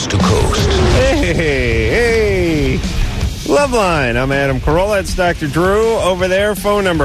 coast to coast. Hey. Loveline. I'm Adam Carolla. It's Dr. Drew over there. Phone number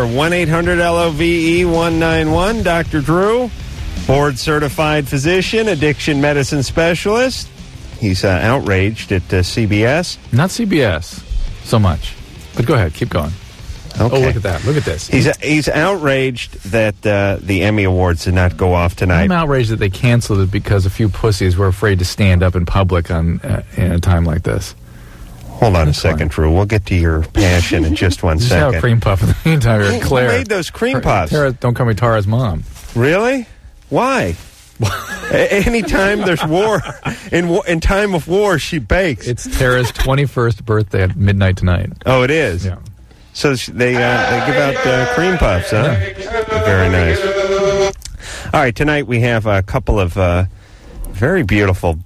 1-800-LOVE-191. Dr. Drew, board-certified physician, addiction medicine specialist. He's outraged at CBS. Not CBS so much. But go ahead. Keep going. Okay. Oh, look at that. Look at this. He's outraged that the Emmy Awards did not go off tonight. I'm outraged that they canceled it because a few pussies were afraid to stand up in public in a time like this. Hold on a second, Drew. We'll get to your passion in just one Just second. have a cream puff in the meantime. Claire. Who made those cream puffs? Tara, don't call me Tara's mom. Really? Why? Anytime there's war, in time of war, she bakes. It's Tara's 21st birthday at midnight tonight. Oh, it is? Yeah. So they give out cream puffs, huh? Yeah. Very nice. All right, tonight we have a couple of very beautiful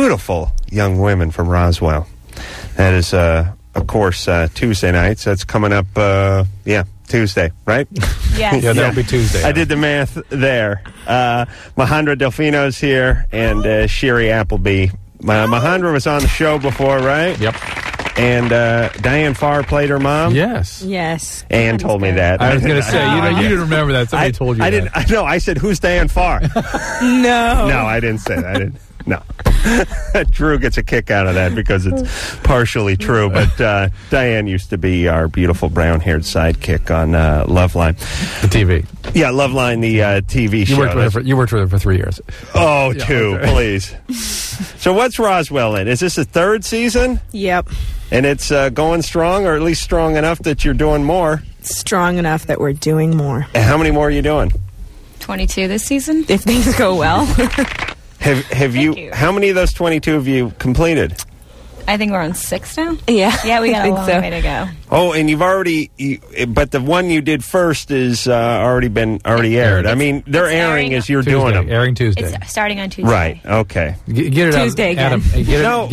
young women from Roswell. That is, of course, Tuesday night. So that's coming up, Tuesday, right? Yes. Yeah, that'll be Tuesday. I did the math there. Mahandra Delfino's here, and Sherry Appleby. Mahandra was on the show before, right? Yep. And Diane Farr played her mom? Yes. Ann told me that. I was going to say, you didn't remember that. Somebody told you I that. didn't. No, I said, who's Diane Farr? No. No, I didn't say that. I didn't. No. Drew gets a kick out of that because it's partially true. But Diane used to be our beautiful brown-haired sidekick on Loveline. The TV. Yeah, Loveline, the TV show. You worked with her for 3 years. Oh, Yeah, two, okay. please. So what's Roswell in? Is this the third season? Yep. And it's going strong, or at least strong enough that you're doing more? Strong enough that we're doing more. And how many more are you doing? 22 this season. If things go well. Have you? How many of those 22 have you completed? I think we're on 6 now. Yeah. Yeah, we got a think long so. way to go. Oh, and you've already, but the one you did first is already aired. I mean, they're It's airing airing as you're Tuesday, doing them. airing Tuesday. It's starting on Tuesday. Right. Okay. Get it Tuesday out, Adam. again.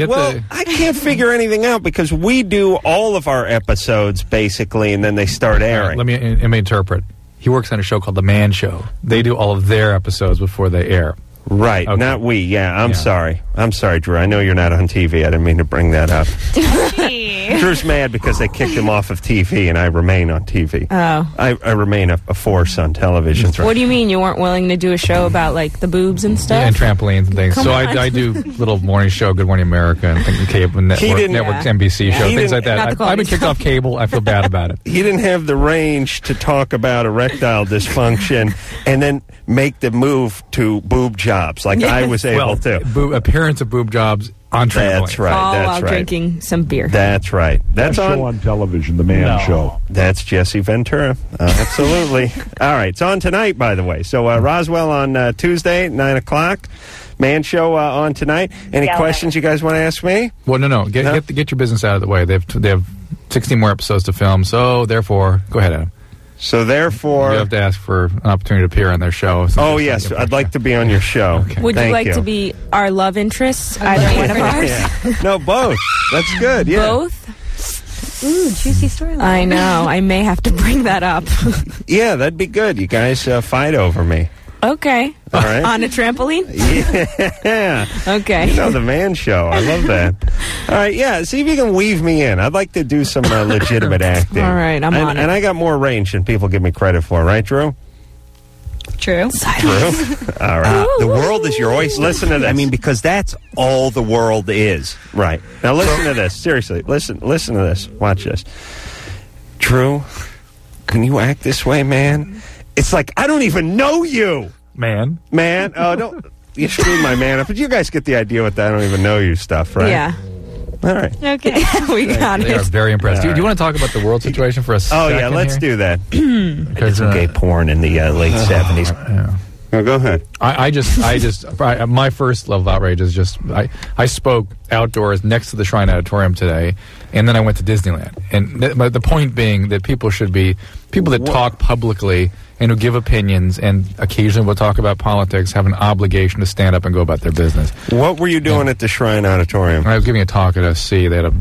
I can't figure anything out because we do all of our episodes basically, and then they start airing. Let me interpret. He works on a show called The Man Show. They do all of their episodes before they air. Right, Okay. not we. Yeah, I'm Yeah. sorry. I'm sorry, Drew. I know you're not on TV. I didn't mean to bring that up. Gee. Drew's mad because they kicked him off of TV, and I remain on TV. Oh. I remain a force on television. What do you mean you weren't willing to do a show about, like, the boobs and stuff? Yeah, and trampolines and things. Come So on. I do little morning show, Good Morning America, and cable network, didn't- networks, Yeah. NBC show, He things didn't- like Not that. the I've been quality kicked off cable. I feel bad about it. He didn't have the range to talk about erectile dysfunction and then make the move to boob jobs like I was able to. Appearance of boob jobs on trampoline. That's right. All That's while right. drinking some beer. That's right. That's Best show on television, The Man Show. That's Jesse Ventura. Absolutely. All right. It's on tonight, by the way. So Roswell on Tuesday, 9 o'clock. Man Show on tonight. Any questions you guys want to ask me? Well, no. Get your business out of the way. They have 16 more episodes to film. So therefore, go ahead, Adam. So therefore... You have to ask for an opportunity to appear on their show. Oh, yes. I'd like to be on your show. Okay. Would Thank you like to be our love interests? Either one of ours? Yeah. No, both. That's good. Yeah. Both? Ooh, juicy storyline. I know. I may have to bring that up. Yeah, that'd be good. You guys fight over me. Okay. All right. On a trampoline? Yeah. Okay. You know, the Man Show. I love that. All right, yeah. See if you can weave me in. I'd like to do some legitimate acting. All right, I'm on it. And I got more range than people give me credit for, right, Drew? True. True. All right. The world is your oyster. Listen to this. I mean, because that's all the world is. Right. Now listen to this. Seriously. Listen to this. Watch this. Drew, can you act this way, man? It's like, I don't even know you. Man. Oh, don't. You screwed my man up. But you guys get the idea with that I don't even know you stuff, right? Yeah. All right. Okay. We got They are it. very impressed. Do you want to talk about the world situation for a Oh, second? yeah, let's do that. I did Because, some gay porn in the late 70s. Yeah. Oh, go ahead. My first love of outrage is just I spoke outdoors next to the Shrine Auditorium today, and then I went to Disneyland. And the point being that people should be people that talk publicly and who give opinions and occasionally will talk about politics have an obligation to stand up and go about their business. What were you doing at the Shrine Auditorium? I was giving a talk at SC. They had a big health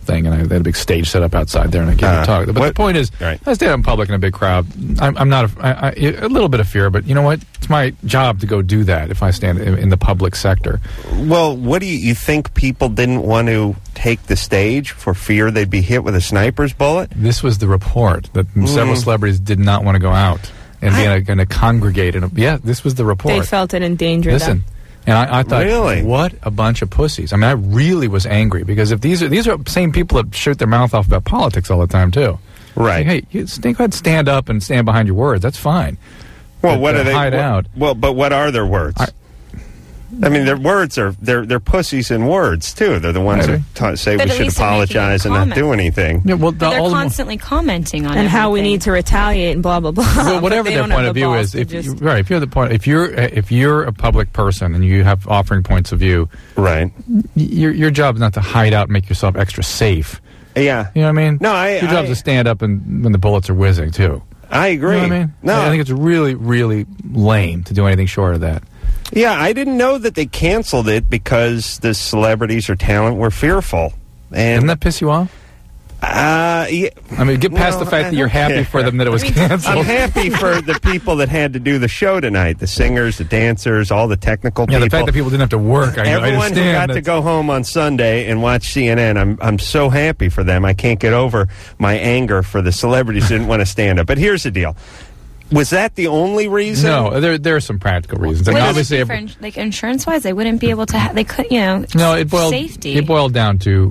thing, and they had a big stage set up outside there, and I gave a talk. But the point is, Right. I stand out in public in a big crowd. I'm not a little bit of fear, but you know what? It's my job to go do that if I stand in the public sector. Well, what do you think people didn't want to take the stage for fear they'd be hit with a sniper's bullet? This was the report that several celebrities did not want to go out and be going to congregate. This was the report. They felt it endangered them. Listen, and I thought, Really? what a bunch of pussies. I mean, I really was angry because if these are the same people that shoot their mouth off about politics all the time too. Right. Hey, go ahead and stand up and stand behind your words. That's fine. Well, But what to are they? hide out? Well, but what are their words? I mean, their words are they're pussies in words too. They're the ones Maybe. that say But we at should least they're making a apologize and not comment. do anything. Yeah, well, But they're all the more- constantly commenting on And how we everything. need to retaliate and blah blah blah. Well, But whatever they their don't have point of the view balls is, to if you're a public person and you have offering points of view, Right. your job is not to hide out and make yourself extra safe. Yeah. You know what I mean? No, your job is to stand up and when the bullets are whizzing too. I agree. You know what I mean? No, I think it's really, really lame to do anything short of that. yeah, I didn't know that they canceled it because the celebrities or talent were fearful. And Doesn't that piss you off? yeah, I mean, get past No, the fact I that you're don't happy for them that it was I'm canceled. happy for the people that had to do the show tonight, the singers, the dancers, all the technical Yeah, people. the fact that people didn't have to work. I Everyone who understand. got to That's- go home on Sunday and watch CNN, I'm so happy for them. I can't get over my anger for the celebrities who didn't want to stand up. But here's the deal. Was that the only reason? No, there are some practical reasons. I mean, Would it obviously, be for like insurance-wise, they wouldn't be able to. They could, no, it boiled down to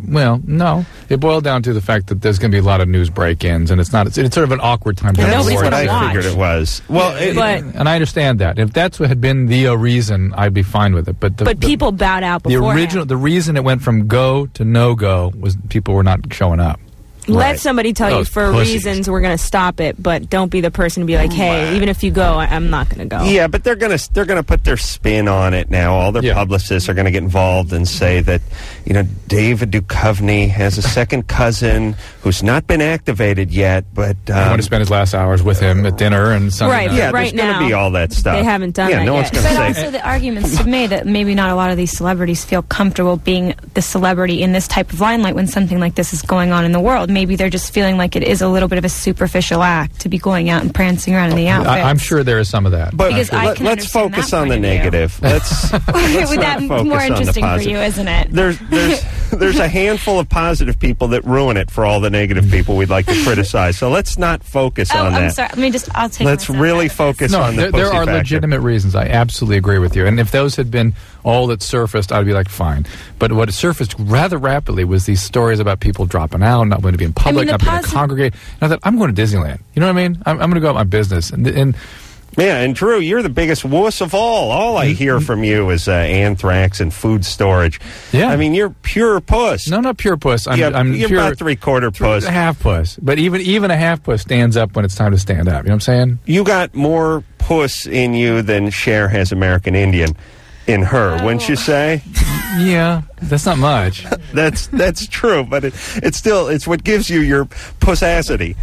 the fact that there's going to be a lot of news break-ins, and it's sort of an awkward time to have That's Nobody's what gonna I watch. figured it was. Well, But and I understand that. If that's what had been the reason, I'd be fine with it. But people bowed out the before. the reason it went from go to no go was people were not showing up. Let Right. somebody tell you Those for pussies. reasons we're going to stop it, but don't be the person to be like, hey, even if you go, I'm not going to go. yeah, but they're gonna put their spin on it now. All their Yeah. publicists are gonna get involved and say that, David Duchovny has a second cousin who's not been activated yet, but I want to spend his last hours with him at dinner and Sunday Right, night. yeah, right there's gonna now, be all that stuff. they haven't done yeah, that no one's yet. gonna But say. also the arguments to be made that maybe not a lot of these celebrities feel comfortable being the celebrity in this type of limelight when something like this is going on in the world. Maybe they're just feeling like it is a little bit of a superficial act to be going out and prancing around in the outfits. I'm sure there is some of that. But Because I can let's understand focus that on the point of view. negative. Let's With that not focus more on the interesting for positive. you, isn't it? There's a handful of positive people that ruin it for all the negative people we'd like to criticize. So let's not focus Oh, on I'm that. sorry. I'll take. Let's myself really out of this. focus No, on the there pussy are factor. legitimate reasons. I absolutely agree with you. And if those had been all that surfaced, I'd be like, fine. But what surfaced rather rapidly was these stories about people dropping out, not going to be in public, the not being able to congregate. And I thought, I'm going to Disneyland. You know what I mean? I'm going to go about my business. And Yeah, and Drew, you're the biggest wuss of all. All I hear from you is anthrax and food storage. Yeah. I mean, you're pure puss. no, not pure puss. I'm you're pure about three-quarter puss. half puss. But even a half puss stands up when it's time to stand up. You know what I'm saying? You got more puss in you than Cher has American Indian in her, wouldn't you say? Yeah, that's not much. That's true, but it's what gives you your pussacity.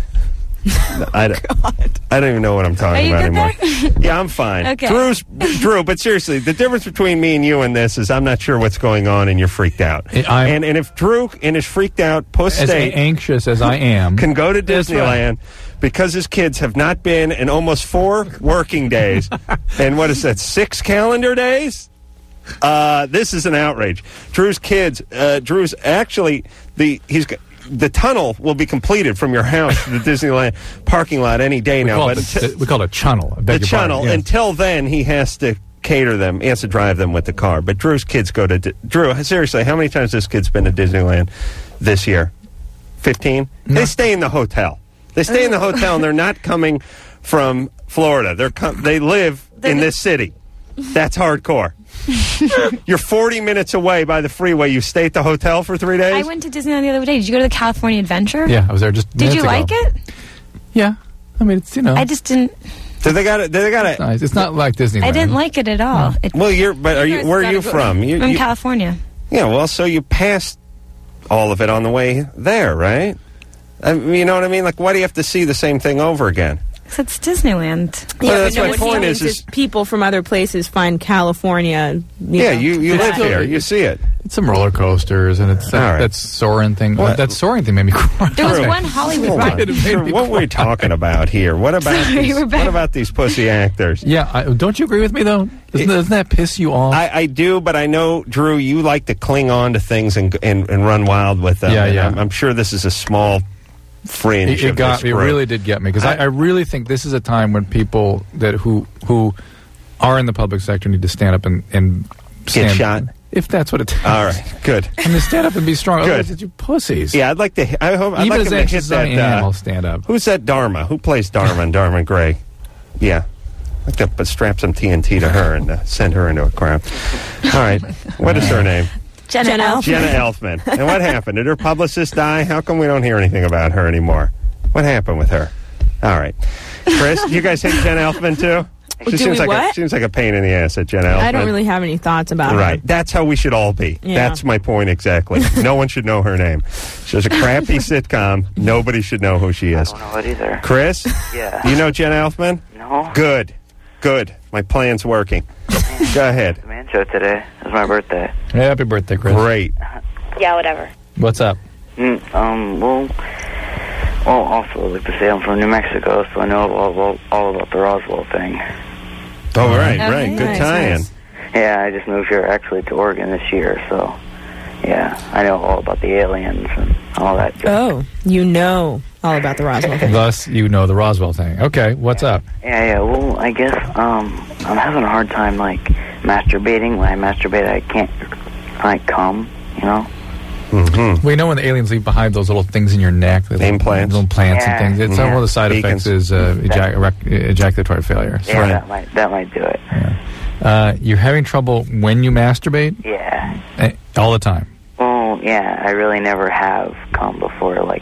I don't even know what I'm talking Are you about good anymore. Yeah, I'm fine. Okay. Drew, but seriously, the difference between me and you in this is I'm not sure what's going on and you're freaked out. I'm- And if Drew in his freaked out puss As state anxious as I am, can go to That's Disneyland because his kids have not been in almost 4 working days and what is that, 6 calendar days? This is an outrage. Drew's kids, Drew's actually the tunnel will be completed from your house to the Disneyland parking lot any day now. But we call it a channel. I beg the your pardon, channel. yes. Until then, he has to cater them. He has to drive them with the car. But Drew's kids go to Drew. Seriously, how many times has this kid's been to Disneyland this year? 15. No. They stay in the hotel. They stay in the hotel, and they're not coming from Florida. They live in this city. That's hardcore. You're 40 minutes away by the freeway. You stay at the hotel for 3 days? I went to Disneyland the other day. Did you go to the California Adventure? Yeah, I was there just Did minutes you ago. like it? Yeah. I mean, it's, I just didn't. So they got it's nice. It's not like Disneyland. I didn't like it at all. Well, where are you from? I'm in California. Yeah, well, so you passed all of it on the way there, right? You know what I mean? Like, why do you have to see the same thing over again? 'Cause it's Disneyland. Well, but that's no, my what point he is means people from other places find California. Yeah, know, you live bad. here. You see it. It's some roller coasters, and it's All right. that Soarin' thing. What? That Soarin' thing made me cry. There was True. one Hollywood Hold on. ride. It made me What are we talking about here? What about Sorry, these, we're back. what about these pussy actors? Yeah, don't you agree with me though? Doesn't that piss you off? I do, but I know, Drew, you like to cling on to things and run wild with them. Yeah, and yeah. I'm sure this is a small fringe. It of this group. really did get me because I really think this is a time when people that who are in the public sector need to stand up and Get stand, shot? if that's what it takes. All right, good. And then stand up and be strong. Good. Otherwise, it's you pussies. Yeah, I'd like to. I hope. I'd Even like as him to hit anxious as I that. am, I'll stand up. Who's that Dharma? Who plays Dharma in Dharma Gray? Yeah. I'd like to strap some TNT to her and send her into a crowd. All right. What is her name? Jenna Elfman. Jenna Elfman. And what happened? Did her publicist die? How come we don't hear anything about her anymore? What happened with her? All right. Chris, you guys hate Jenna Elfman too? She Do seems we like what? seems like a pain in the ass at Jenna Elfman. I don't really have any thoughts about Right. her. That's how we should all be. Yeah. That's my point exactly. No one should know her name. She's a crappy sitcom. Nobody should know who she is. I don't know it either. Chris? Yeah. Do you know Jenna Elfman? No. Good. Good. My plan's working. Go ahead. The man show today. It was my birthday. Happy birthday, Chris. Great. Yeah, whatever. What's up? Well, also, I'd like to say I'm from New Mexico, so I know all about the Roswell thing. Oh, right, Okay. right. Good Nice, tie-in. nice. Yeah, I just moved here actually to Oregon this year, so yeah, I know all about the aliens and all that. Oh, you know all about the Roswell thing. Thus, you know the Roswell thing. Okay, what's up? Yeah. Well, I guess I'm having a hard time like masturbating. When I masturbate, I can't like come. You know. Mm-hmm. We know when the aliens leave behind those little things in your neck, the Implants. little plants Yeah. and things. It's one of the side Beacons. effects is ejaculatory failure. So, Yeah, that might do it. you're having trouble when you masturbate Yeah. all the time. Well, yeah, I really never have come before, like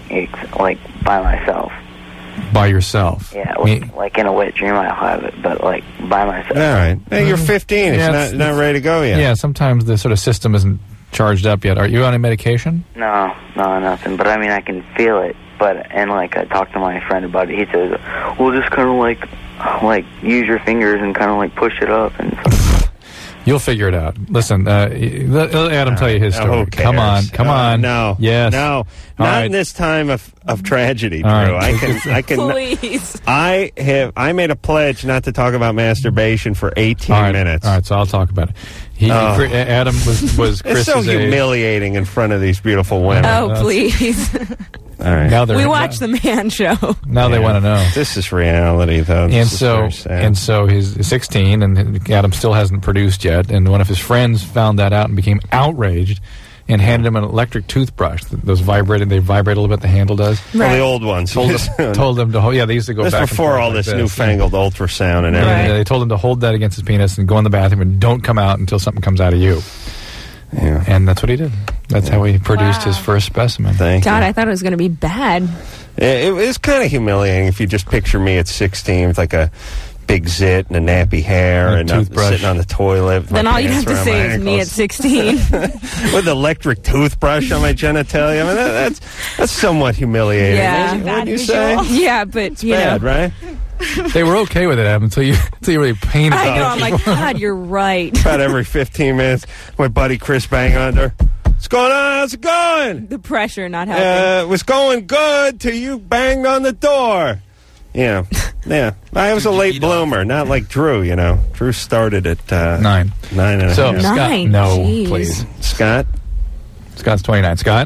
by myself. By yourself. Yeah, Me- like in a wet dream I'll have it, but like by myself. All right. Hey, you're 15. Yeah, It's not ready to go yet. Yeah, sometimes the sort of system isn't charged up yet. Are you on a medication? No, nothing. But I mean, I can feel it. And like I talked to my friend about it. He says, "Well, just kind of like use your fingers and kind of like push it up." And You'll figure it out. Listen, let Adam tell you his Now, story. who cares? Come on. No. Yes. No. All Not right. in this time of tragedy, Drew. All right. I can. Please. I made a pledge not to talk about masturbation for 18 All right. minutes. All right, so I'll talk about it. Adam was It's Chris's so age. humiliating in front of these beautiful women. Oh, please. All right. Now they're We watch the Man Show. Now they Yeah. want to know. This is reality, though. And This is so, very sad. and so he's 16, and Adam still hasn't produced yet. And one of his friends found that out and became outraged, and handed him an electric toothbrush. Those they vibrate a little bit. The handle does. Well, Right. the old ones. Told him to hold. Yeah, they used to go This back. before and forth all like this this. newfangled ultrasound and And everything. they told him to hold that against his penis and go in the bathroom and don't come out until something comes out of you. Yeah. And that's what he did. That's how he produced his first specimen. Thank God, you. I thought it was going to be bad. It was kind of humiliating if you just picture me at 16 with like a big zit and a nappy hair And and toothbrush. sitting on the toilet. with Then my all you'd have pants to around say my is me at ankles. 16. With electric toothbrush on my genitalia. I mean, that's somewhat humiliating. Yeah. Wouldn't you say? Yeah, but, you Bad, know. right? They were okay with it, Adam, until you really painted I know, it. I'm like, God, you're right. About every 15 minutes, my buddy Chris bang on her. What's going on? How's it going? The pressure not helping. It was going good till you banged on the door. Yeah. Yeah. I was a late bloomer, not like Drew, you know. Drew started at 9. 9 and a So, half. Scott, Nine, no, jeez. please. Scott? Scott's 29. Scott?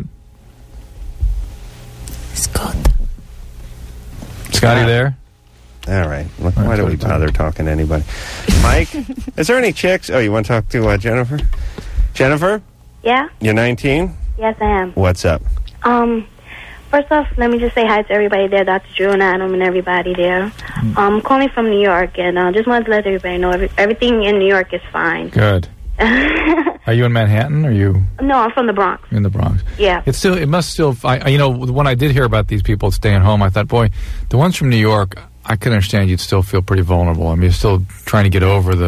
Scott. Scotty there? All right. Look, why do we bother talking to anybody? Mike, is there any chicks? Oh, you want to talk to Jennifer? Jennifer? Yeah? You're 19? Yes, I am. What's up? First off, let me just say hi to everybody there, Dr. Drew and Adam and everybody there. I'm calling from New York, and just wanted to let everybody know everything in New York is fine. Good. Are you in Manhattan or are you No, I'm from the Bronx. in the Bronx? Yeah. It must still, when I did hear about these people staying home, I thought, boy, the ones from New York, I could understand you'd still feel pretty vulnerable. I mean, you're still trying to get over the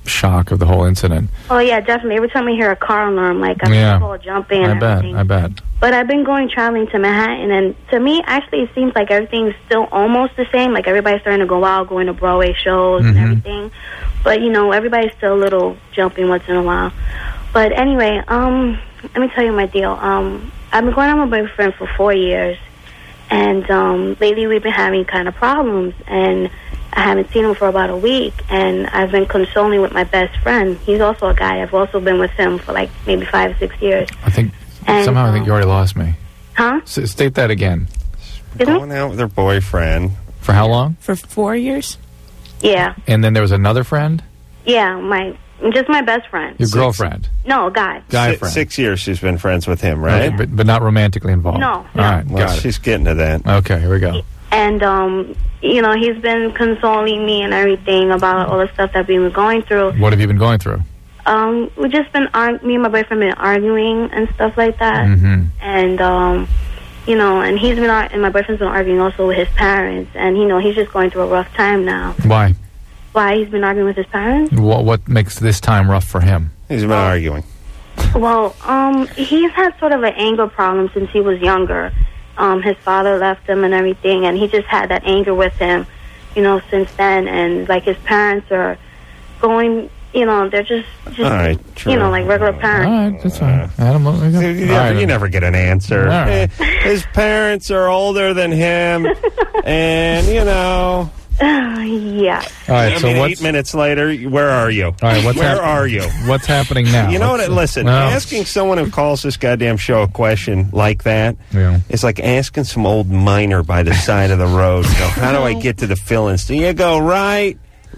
shock of the whole incident. Oh, yeah, definitely. Every time I hear a car alarm, like, I'm all jumping and everything. I bet. But I've been traveling to Manhattan, and to me, actually, it seems like everything's still almost the same. Like, everybody's starting to go out, going to Broadway shows and everything. But, you know, everybody's still a little jumping once in a while. But anyway, let me tell you my deal. I've been going on with my boyfriend for 4 years, and lately we've been having kind of problems, and I haven't seen him for about a week, and I've been consoling with my best friend. He's also a guy. I've also been with him for like maybe 5 or 6 years. I think somehow I think you already lost me. Huh? State that again. Going out with her boyfriend. For how long? For 4 years? Yeah. And then there was another friend? Yeah, just my best friend. Your girlfriend? No, a guy. Guy friend. 6 years she's been friends with him, right? Okay, but not romantically involved. No. All right, Well, got it. she's getting to that. Okay, here we go. And, you know, he's been consoling me and everything about all the stuff that we've been going through. What have you been going through? We've just been, me and my boyfriend been arguing and stuff like that. And, you know, and he's been, and my boyfriend's been arguing also with his parents. And, you know, he's just going through a rough time now. Why? Why he's been arguing with his parents? What makes this time rough for him? He's been arguing. Well, he's had sort of an anger problem since he was younger. His father left him and everything, and he just had that anger with him, you know, since then. And, like, his parents are going, you know, they're just All right, you know, like regular parents. All right, that's fine. Adam, You never get an answer. Right. His parents are older than him, and, you know... Yeah. All right, so 8 minutes later, where are you? All right, where are you? What's happening now? You know what? Listen, asking someone who calls this goddamn show a question like that is like asking some old miner by the side of the road, you know, how do I get to the fill-in? So you go right,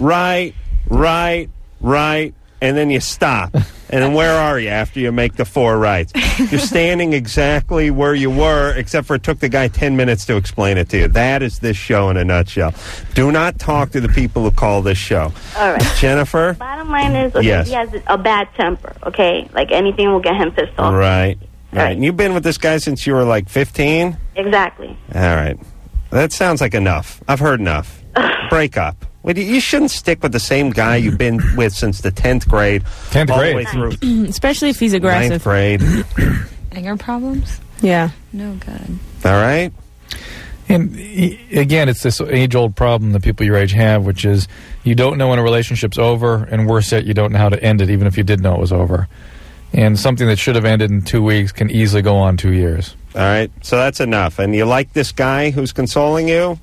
and then you stop. And then where are you after you make the 4 rights? You're standing exactly where you were, except for it took the guy 10 minutes to explain it to you. That is this show in a nutshell. Do not talk to the people who call this show. All right. Jennifer? Bottom line is, okay, Yes. he has a bad temper, okay? Like, anything will get him pissed off. Right. And you've been with this guy since you were like 15? Exactly. All right. That sounds like enough. I've heard enough. Break up. You shouldn't stick with the same guy you've been with since the 10th grade. 10th all grade. the way through. Especially if he's aggressive. 9th grade. Anger problems? Yeah. No good. All right. And again, it's this age-old problem that people your age have, which is you don't know when a relationship's over, and worse yet, you don't know how to end it, even if you did know it was over. And something that should have ended in 2 weeks can easily go on 2 years. All right. So that's enough. And you like this guy who's consoling you?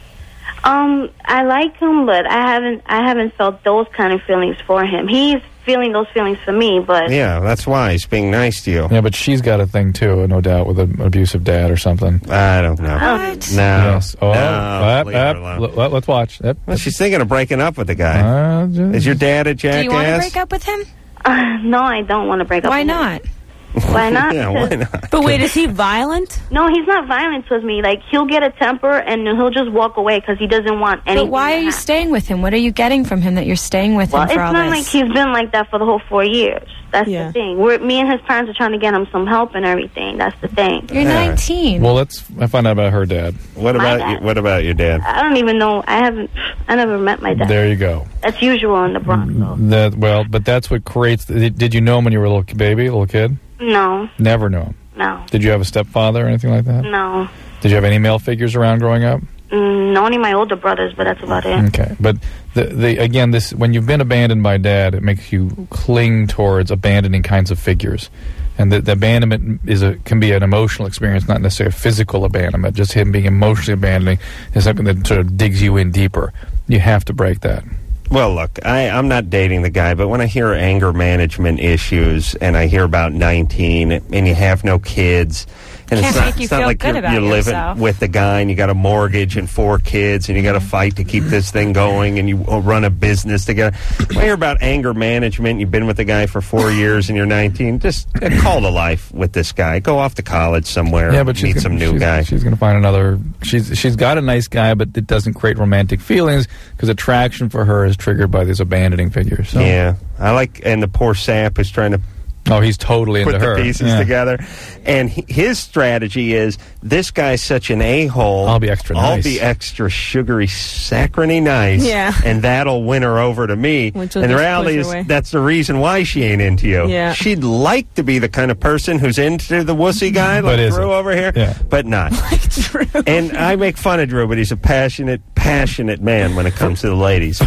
I like him, but I haven't felt those kind of feelings for him. He's feeling those feelings for me, but... Yeah, that's why. He's being nice to you. Yeah, but she's got a thing, too, no doubt, with an abusive dad or something. I don't know. What? No. Yes. Oh, leave her alone. let's watch. Well, she's thinking of breaking up with the guy. Is your dad a jackass? Do you want to break up with him? No, I don't want to break up Why with him. not? Why not? Yeah, why not? But wait, is he violent? No, he's not violent with me. Like, he'll get a temper and he'll just walk away because he doesn't want anything. But why are you staying with him? What are you getting from him that you're staying with Well, him it's for all not this? like he's been like that for the whole 4 years. That's the thing. Me and his parents are trying to get him some help and everything. That's the thing. You're 19. Well, let's find out about her dad. What about your dad? I don't even know. I never met my dad. There you go. That's usual in the Bronx, though. But that's what creates... Did you know him when you were a little baby, a little kid? No. Never knew him? No. Did you have a stepfather or anything like that? No. Did you have any male figures around growing up? No, only my older brothers, but that's about it. Okay, but again, when you've been abandoned by dad, it makes you cling towards abandoning kinds of figures, and the abandonment can be an emotional experience, not necessarily a physical abandonment. Just him being emotionally abandoning is something that sort of digs you in deeper. You have to break that. Well, look, I'm not dating the guy, but when I hear anger management issues and I hear about 19 and you have no kids, and Can't make you it's not feel like good about you're living yourself. with the guy and you got a mortgage and 4 kids and you got to fight to keep this thing going and you run a business together. When I hear about anger management, you've been with the guy for 4 years and you're 19, just call to life with this guy. Go off to college somewhere. Yeah, but meet some new guy. She's going to find another. She's got a nice guy, but it doesn't create romantic feelings because attraction for her is triggered by these abandoning figures. So. Yeah, I like, and the poor sap is trying to Oh, he's totally into put her. the pieces together. And his strategy is, this guy's such an a-hole. I'll be extra nice. I'll be extra sugary, saccharine nice. Yeah. And that'll win her over to me. Which will And the just reality push is, her away. that's the reason why she ain't into you. Yeah. She'd like to be the kind of person who's into the wussy guy, like isn't. Drew over here, Yeah. but not. And I make fun of Drew, but he's a passionate man when it comes to the ladies.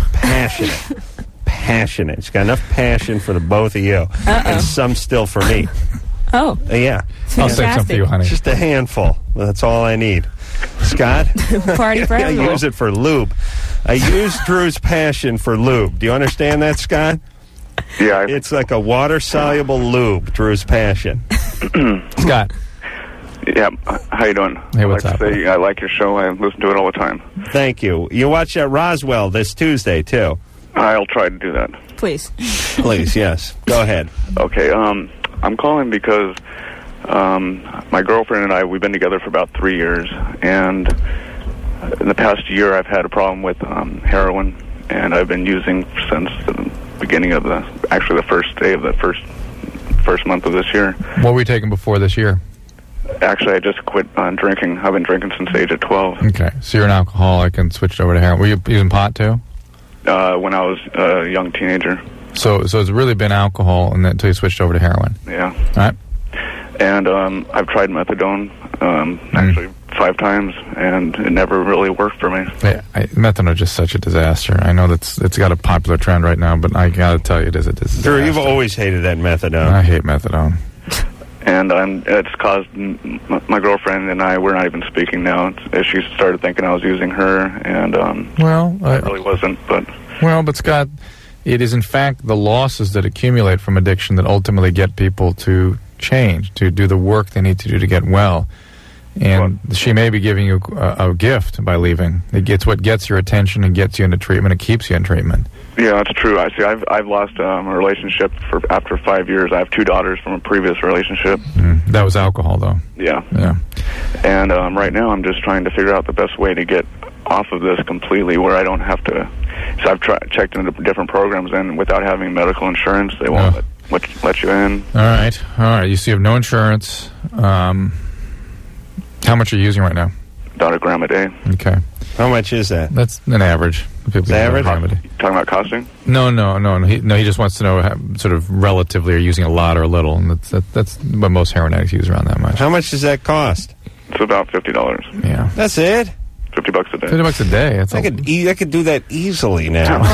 Passionate. He's got enough passion for the both of you. And some still for me. Oh, Yeah. I'll save some for you, honey. Just a handful. That's all I need. Scott? party for I everyone. use it for lube. I use Drew's passion for lube. Do you understand that, Scott? Yeah. It's like a water-soluble lube, Drew's passion. Scott. Yeah. How you doing? Hey, what's I up? like to say, I like your show. I listen to it all the time. Thank you. You watch that Roswell this Tuesday, too. I'll try to do that. Please. Please, yes. Go ahead. Okay. I'm calling because my girlfriend and I, we've been together for about 3 years, and in the past year I've had a problem with heroin, and I've been using since the beginning of the first day of the first month of this year. What were you taking before this year? Actually, I just quit drinking. I've been drinking since the age of 12. Okay, so you're an alcoholic and switched over to heroin. Were you using pot too? When I was a young teenager. So it's really been alcohol and then until you switched over to heroin. Yeah. All right. And I've tried methadone actually 5 times, and it never really worked for me. Yeah, methadone is just such a disaster. I know it's got a popular trend right now, but I got to tell you, it is a disaster. Drew, you've always hated that methadone. I hate methadone. And it's caused my girlfriend and I, we're not even speaking now. She started thinking I was using her, and I really wasn't. But Scott, it is in fact the losses that accumulate from addiction that ultimately get people to change, to do the work they need to do to get well. And she may be giving you a gift by leaving. It's what gets your attention and gets you into treatment and keeps you in treatment. yeah, that's true. I see. I've lost a relationship after 5 years. I have 2 daughters from a previous relationship. That was alcohol, though. Yeah. Yeah. And right now I'm just trying to figure out the best way to get off of this completely, where I don't have to. So I've checked into different programs, and without having medical insurance, they won't let you in. All right. You see, you have no insurance. How much are you using right now? About a gram a day. Okay. How much is that? That's an average. It's average? Talking about costing? No. He just wants to know how, sort of relatively, are you using a lot or a little? And that's what most heroin addicts use, around that much. How much does that cost? It's about $50. Yeah. That's it? $50 a day. $50 a day. That's I could do that easily now.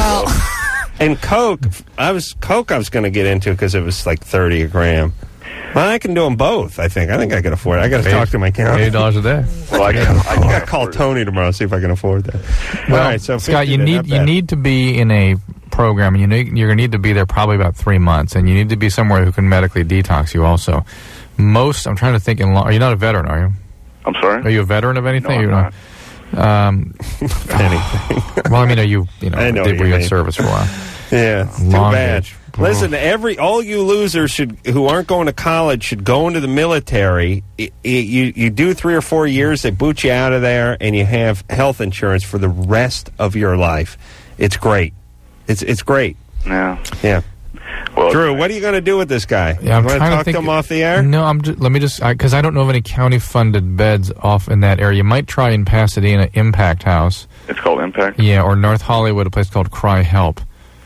And Coke, I was going to get into because it was like $30 a gram. Well, I can do them both, I think. I can afford it. I got to talk to my accountant. $80 a day. Well, I got to call Tony tomorrow, see if I can afford that. Well, all right, so Scott, you need to be in a program, and you're going to need to be there probably about 3 months, and you need to be somewhere who can medically detox you also. I'm trying to think, are you not a veteran, are you? I'm sorry? Are you a veteran of anything? No, I'm not. anything. Well, I mean, I know what you were you in mean. service for a while? Yeah, it's too Long bad. age. Listen, all you losers who aren't going to college should go into the military. You do 3 or 4 years, they boot you out of there, and you have health insurance for the rest of your life. It's great. It's great. Yeah. Yeah. Well, Drew, what are you going to do with this guy? Yeah, I'm you want trying to to talk think. to him off the air? No, let me just, because I don't know of any county-funded beds off in that area. You might try in Pasadena, Impact House. It's called Impact? Yeah, or North Hollywood, a place called Cry Help.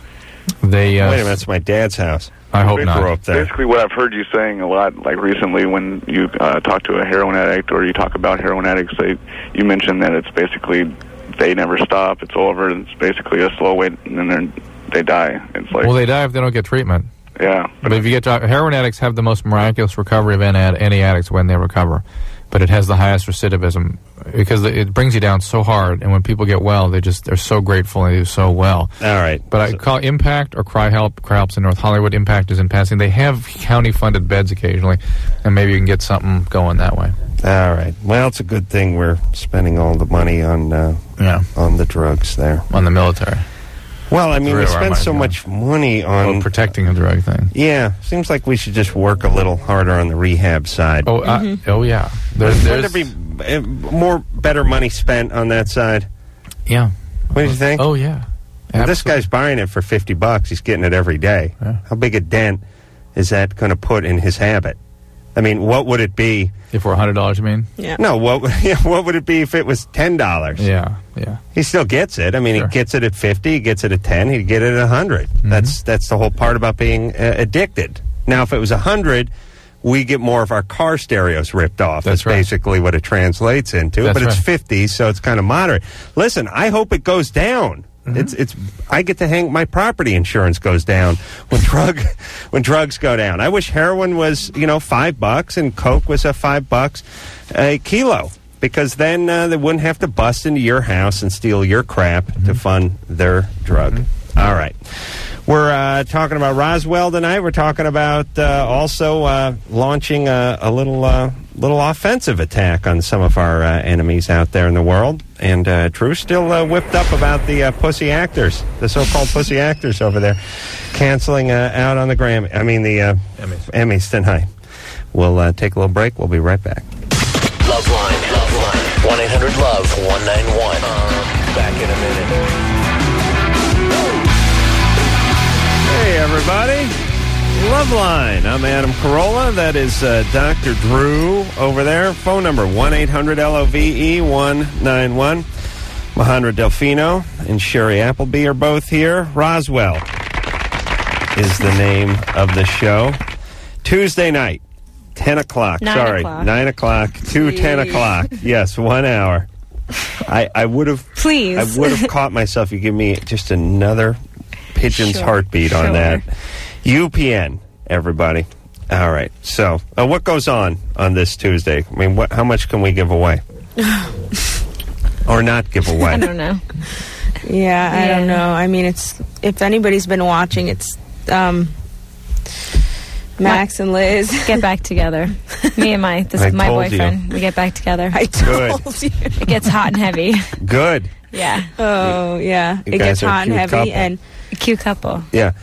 Wait a minute, that's my dad's house. I hope not. Grew up there. Basically, what I've heard you saying a lot, like recently, when you talk to a heroin addict or you talk about heroin addicts, you mention that it's basically they never stop. It's over. It's basically a slow wait, and then they die. It's like, Well, they die if they don't get treatment. Yeah, but if you get heroin addicts have the most miraculous recovery of any addicts when they recover, but it has the highest recidivism because it brings you down so hard. And when people get well, they're so grateful and they do so well. All right, but I call Impact or Cry Help. Cry Help's in North Hollywood. Impact is in Pasadena. They have county-funded beds occasionally, and maybe you can get something going that way. All right. Well, it's a good thing we're spending all the money on the drugs there, on the military. Well, I mean, we spend so much money on protecting a drug thing. Yeah, seems like we should just work a little harder on the rehab side. Oh yeah. Would there be better money spent on that side? Yeah. What do you think? Oh yeah. Well, this guy's buying it for $50. He's getting it every day. Yeah. How big a dent is that going to put in his habit? I mean, what would it be? If we're $100, you mean? Yeah. No, what would it be if it was $10? Yeah. He still gets it. I mean, Sure. he gets it at 50, he gets it at 10, he'd get it at 100. That's the whole part about being addicted. Now, if it was 100, we get more of our car stereos ripped off. That's right. Basically what it translates into. That's but it's right. 50, so it's kind of moderate. Listen, I hope it goes down. It's. I get to hang. My property insurance goes down when drugs go down. I wish heroin was $5 and coke was at $5 a kilo, because then they wouldn't have to bust into your house and steal your crap to fund their drug. All right. We're talking about Roswell tonight. We're talking about also launching a little offensive attack on some of our enemies out there in the world. And Drew's still whipped up about the pussy actors, the so-called pussy actors over there, canceling out on the Emmys tonight. We'll take a little break. We'll be right back. Loveline. 1-800-LOVE-191. Back in a minute. Hey, everybody. Loveline. I'm Adam Carolla. That is Dr. Drew over there. Phone number 1-800-LOVE-191. Mahandra Delfino and Sherry Appleby are both here. Roswell is the name of the show. Tuesday night, 10 o'clock. 9 o'clock. 9 o'clock to 10 o'clock. Yes, 1 hour. I would have caught myself. You give me just another pigeon's heartbeat on that. UPN, everybody. All right. So, what goes on this Tuesday? I mean, how much can we give away? Or not give away? I don't know. Yeah, I don't know. I mean, if anybody's been watching, it's Max and Liz get back together. Me and my boyfriend. We get back together. I told you. It gets hot and heavy. Good. Yeah. Oh, yeah. You It guys gets are a hot and cute heavy, couple. and A cute couple. Yeah.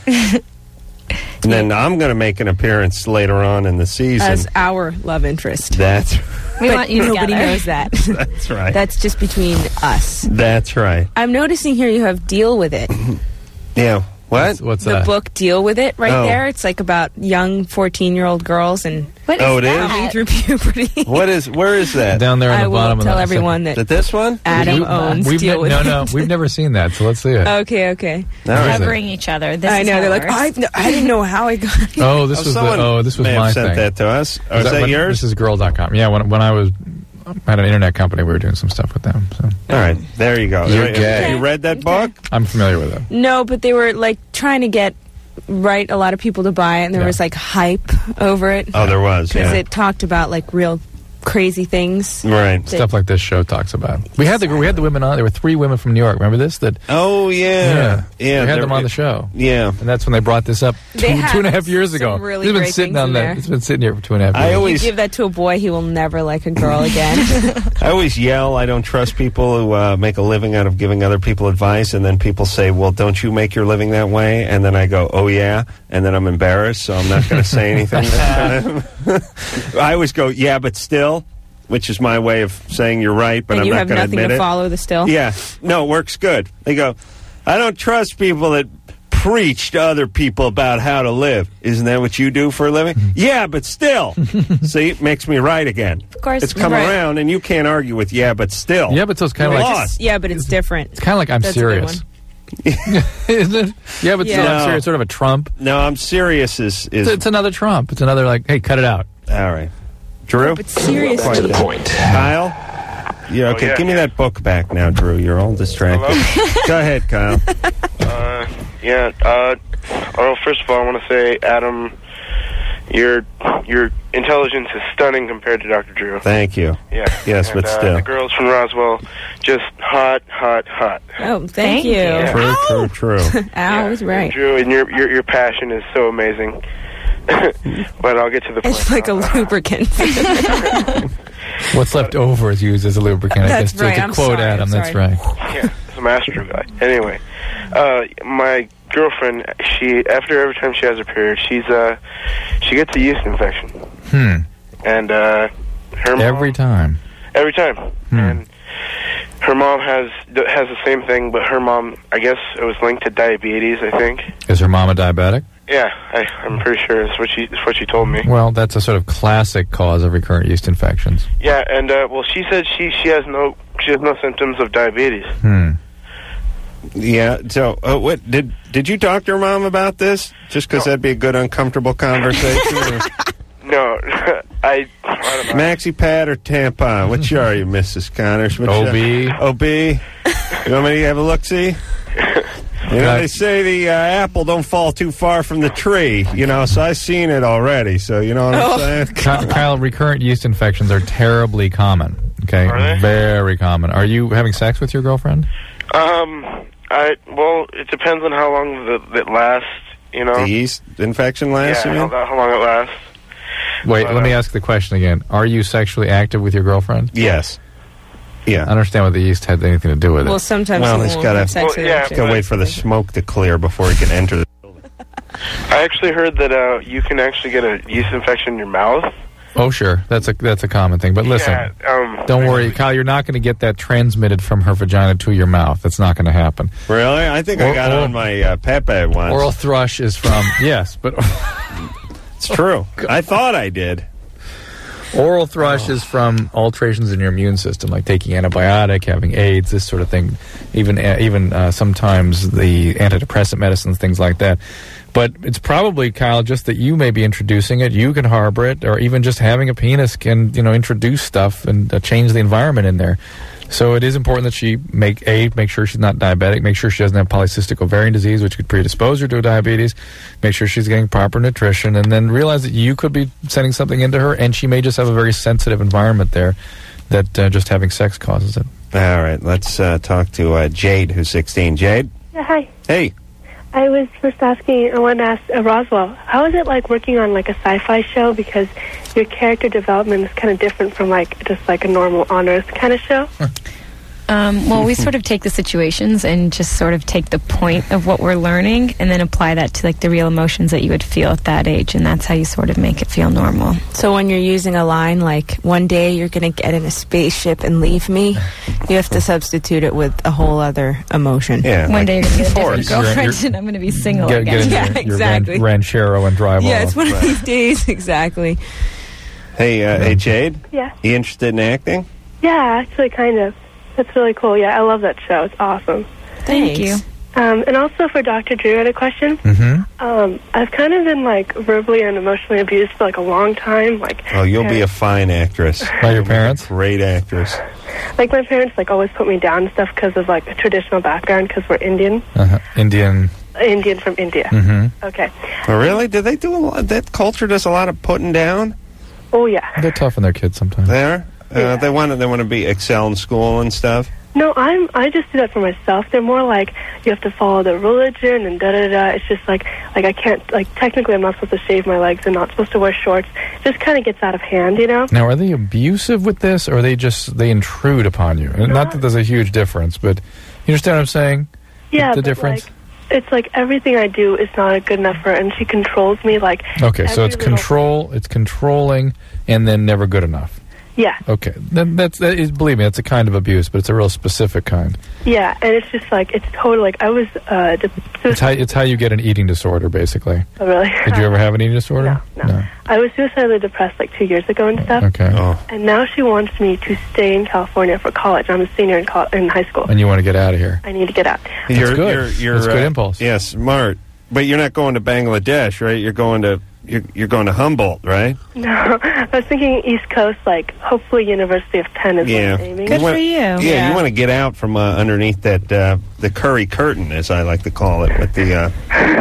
And then I'm going to make an appearance later on in the season. as our love interest. That's We But want you nobody together. knows that. that's right. That's just between us. That's right. I'm noticing here you have Deal With It. Yeah. What? What's The that? book Deal With It right Oh. there. It's like about young 14-year-old girls and What is Oh, it is? that? going through puberty. What is? Where is that? Down there on I the will bottom tell of the everyone Is that it this one? Adam owns Deal With It. No, we've never seen that, so let's see it. Okay. All right. Covering each other. This I is know. how They're it like, works. I didn't know how I got it. Oh, this was Someone this was may my have sent thing. that to us. Oh, is that yours? This is girl.com. Yeah, when I was at an internet company, we were doing some stuff with them. So All right. There you go. You're gay. You read that book? I'm familiar with it. No, but they were like trying to get a lot of people to buy it, and there Yeah. was like hype over it. Oh, there was. Because Yeah. it talked about like real crazy things. Right. Stuff like this show talks about. We had the women on. There were 3 women from New York. Remember this? Oh, yeah. We had they're- them on the show. Yeah. And that's when they brought this up They had 2.5 years ago. some really It's been great sitting things on in that. there. It's been sitting here for 2.5 years. I You always give that to a boy, he will never like a girl again. I always yell, I don't trust people who make a living out of giving other people advice, and then people say, well, don't you make your living that way? And then I go, oh, yeah, and then I'm embarrassed, so I'm not going to say anything this time. I always go, yeah, but still, which is my way of saying you're right, but and I'm you not have going to nothing admit to it. follow the still. Yeah, no, it works good. They go, I don't trust people that preach to other people about how to live. Isn't that what you do for a living? Yeah, but still. See, it makes me right again. Of course. It's come Right. around, and you can't argue with yeah, but still. Yeah, but so it's kind of You're like lost. Yeah, but it's different. it's kind of like I'm That's a good serious. Isn't it? Yeah, but Yeah. so I'm No. serious. Sort of a Trump. No, I'm serious. It's another Trump. It's another like, hey, cut it out. All right. Drew? But serious. To the point. Kyle? Yeah, okay. yeah. Give me that book back now, Drew. You're all distracted. Go ahead, Kyle. Well, first of all, I want to say, Adam, your intelligence is stunning compared to Dr. Drew. Thank you. Yeah. Yes, And, but still. the girls from Roswell, just hot. Oh, thank Thank you. you. True. Al was right. Drew, and your passion is so amazing. But I'll get to the point. It's like a lubricant. What's left over is used as a lubricant. That's I guess, right. To I'm quote sorry, Adam, I'm that's sorry. right. Yeah, I'm an Astro guy. Anyway, my girlfriend, every time she has her period, she gets a yeast infection. And her mom, Every time. Every time. And her mom has the same thing, but her mom, I guess it was linked to diabetes, I think. Is her mom a diabetic? Yeah, I'm pretty sure that's what she told me. Well, that's a sort of classic cause of recurrent yeast infections. Yeah, and well, she said she has no symptoms of diabetes. Yeah. So, what did you talk to her mom about this? Just because that'd be a good uncomfortable conversation. No, I don't know. Maxi pad or tampon? Which are you, Mrs. Connors? OB. OB. You want me to have a look-see? You know, they say the apple don't fall too far from the tree, you know, so I've seen it already, so you know what I'm saying? Kyle, recurrent yeast infections are terribly common, okay? Are they? Very common. Are you having sex with your girlfriend? Well, it depends on how long it lasts, you know? The yeast infection lasts, Yeah, you mean? how long it lasts. Wait, let me ask the question again. Are you sexually active with your girlfriend? Yes. Yeah. I understand what the yeast had anything to do with it. Well, sometimes he's got to wait for the smoke to clear before he can enter the building. I actually heard that you can actually get a yeast infection in your mouth. Oh, sure. That's a common thing. But listen, don't worry, Kyle, you're not going to get that transmitted from her vagina to your mouth. That's not going to happen. Really? I think I got it on my Pepe once. Oral thrush is from, yes, but... It's true. I thought I did. Oral thrush is from alterations in your immune system, like taking antibiotic, having AIDS, this sort of thing. Even sometimes the antidepressant medicines, things like that. But it's probably, Kyle, just that you may be introducing it. You can harbor it, or even just having a penis can, introduce stuff and change the environment in there. So it is important that she make sure she's not diabetic, make sure she doesn't have polycystic ovarian disease, which could predispose her to diabetes, make sure she's getting proper nutrition, and then realize that you could be sending something into her, and she may just have a very sensitive environment there that just having sex causes it. All right, let's talk to Jade, who's 16. Jade? Yeah, hi. Hey. I was first asking, I want to ask Roswell, how is it like working on like a sci-fi show? Because your character development is kind of different from just a normal on-Earth kind of show. Well, we sort of take the situations and just sort of take the point of what we're learning and then apply that to the real emotions that you would feel at that age, and that's how you sort of make it feel normal. So when you're using a line like, one day you're going to get in a spaceship and leave me, you have to substitute it with a whole other emotion. Yeah. One day you're going to get a different girlfriend and I'm going to be single Get again. in your ranchero and drive off. Yeah, it's one of these days, exactly. Hey, Jade? Yeah. You interested in acting? Yeah, actually, kind of. That's really cool. Yeah, I love that show. It's awesome. Thank you. And also for Dr. Drew, I had a question. Mm-hmm. I've kind of been verbally and emotionally abused for a long time. Oh, you'll be a fine actress. By your parents? Great actress. My parents always put me down and stuff because of a traditional background because we're Indian. Indian from India. Mm-hmm. Okay. Oh, really? Did they do a lot? That culture does a lot of putting down? Oh, yeah. They're tough on their kids sometimes. They are? Yeah. They want to excel in school and stuff? No, I just do that for myself. They're more you have to follow the religion and da-da-da. It's just I can't, technically I'm not supposed to shave my legs and not supposed to wear shorts. It just kind of gets out of hand, Now, are they abusive with this, or they intrude upon you? And not that there's a huge difference, but you understand what I'm saying? Yeah, the difference? It's everything I do is not good enough for her, and she controls me, Okay, so it's controlling, and then never good enough. Yeah. Okay. Then believe me, that's a kind of abuse, but it's a real specific kind. Yeah, and it's just it's totally I was it's how you get an eating disorder, basically. Oh, really? Did you ever have an eating disorder? No. I was suicidally depressed 2 years ago and stuff. Okay. Oh. And now she wants me to stay in California for college. I'm a senior in high school. And you want to get out of here? I need to get out. That's good. That's good impulse. Yeah, smart. But you're not going to Bangladesh, right? You're going to Humboldt, right? No, I was thinking East Coast, hopefully University of Penn is what I'm aiming. Good for you. Yeah, you want to get out from underneath that the Curry curtain, as I like to call it, with the.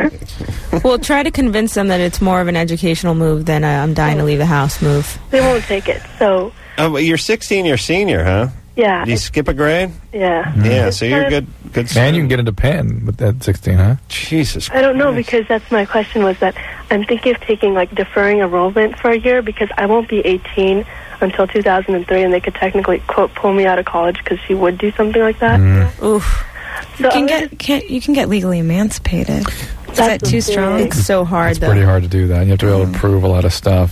Well, try to convince them that it's more of an educational move than I'm dying to leave the house move. They won't take it, so. Oh, but you're 16, you're senior, huh? Yeah. Did you skip a grade? Yeah. Yeah, so you're good. Man, you can get into Penn with that 16, huh? Jesus Christ. I don't know, because that's my question was that I'm thinking of taking, deferring enrollment for a year because I won't be 18 until 2003, and they could technically, quote, pull me out of college because she would do something like that. Oof. So you can get legally emancipated. Is that too strong? It's so hard, It's pretty hard to do that. You have to be able to prove a lot of stuff.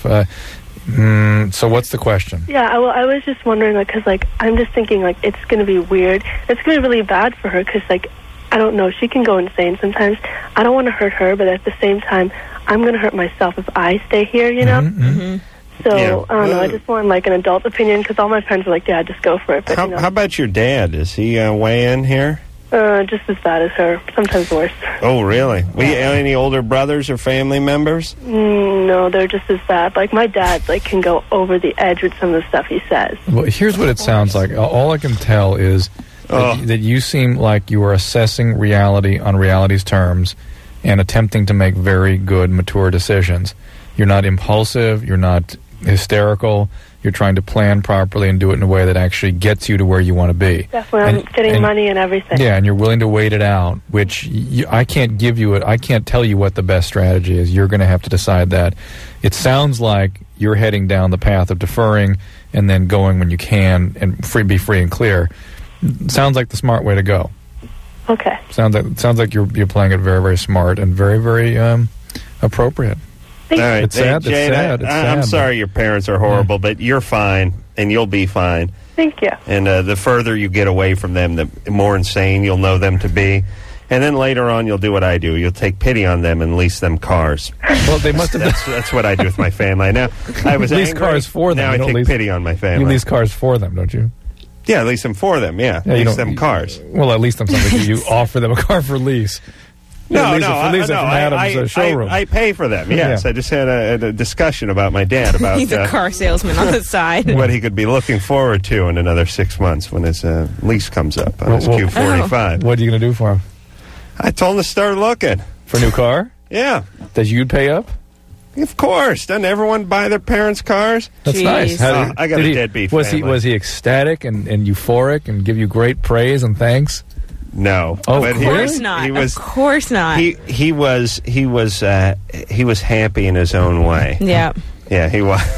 So what's the question? Yeah, well, I was just wondering, because, I'm just thinking, it's going to be weird. It's going to be really bad for her, because, I don't know. She can go insane sometimes. I don't want to hurt her, but at the same time, I'm going to hurt myself if I stay here, you know? So, I don't know. I just want, like, an adult opinion, because all my friends are like, yeah, just go for it. But, How about your dad? Is he weigh in here? Just as bad as her. Sometimes worse. Oh, really? Any older brothers or family members? No, they're just as bad. Like, my dad, like, can go over the edge with some of the stuff he says. Well, here's what it sounds like. All I can tell is that you seem like you are assessing reality on reality's terms and attempting to make very good, mature decisions. You're not impulsive. You're not hysterical. You're trying to plan properly and do it in a way that actually gets you to where you want to be. Definitely. I'm getting money and everything. Yeah, and you're willing to wait it out, which I can't give you I can't tell you what the best strategy is. You're going to have to decide that. It sounds like you're heading down the path of deferring and then going when you can and be free and clear. Sounds like the smart way to go. Okay. Sounds like you're playing it very, very smart and very, very appropriate. All right. It's sad. Jade, It's sad. I'm sorry your parents are horrible, but you're fine, and you'll be fine. Thank you. And the further you get away from them, the more insane you'll know them to be. And then later on, you'll do what I do. You'll take pity on them and lease them cars. Well, they must have. That's what I do with my family. Now, I was lease angry. cars for them. Now I take pity on my family. You lease cars for them, don't you? Yeah, lease them for them. Yeah, lease them cars. Well, at least I'm something. You offer them a car for lease. No, Adam's showroom. I pay for them. Yes, yeah. I just had a discussion about my dad about he's a car salesman on the side. What he could be looking forward to in another 6 months when his lease comes up on his Q45. What are you going to do for him? I told him to start looking for a new car. Yeah, that you'd pay up. Of course. Doesn't everyone buy their parents' cars? That's nice. I got a deadbeat family. Was he ecstatic and euphoric and give you great praise and thanks? No. Oh, but of course not. Of course not. He was happy in his own way. Yeah. Yeah, he was.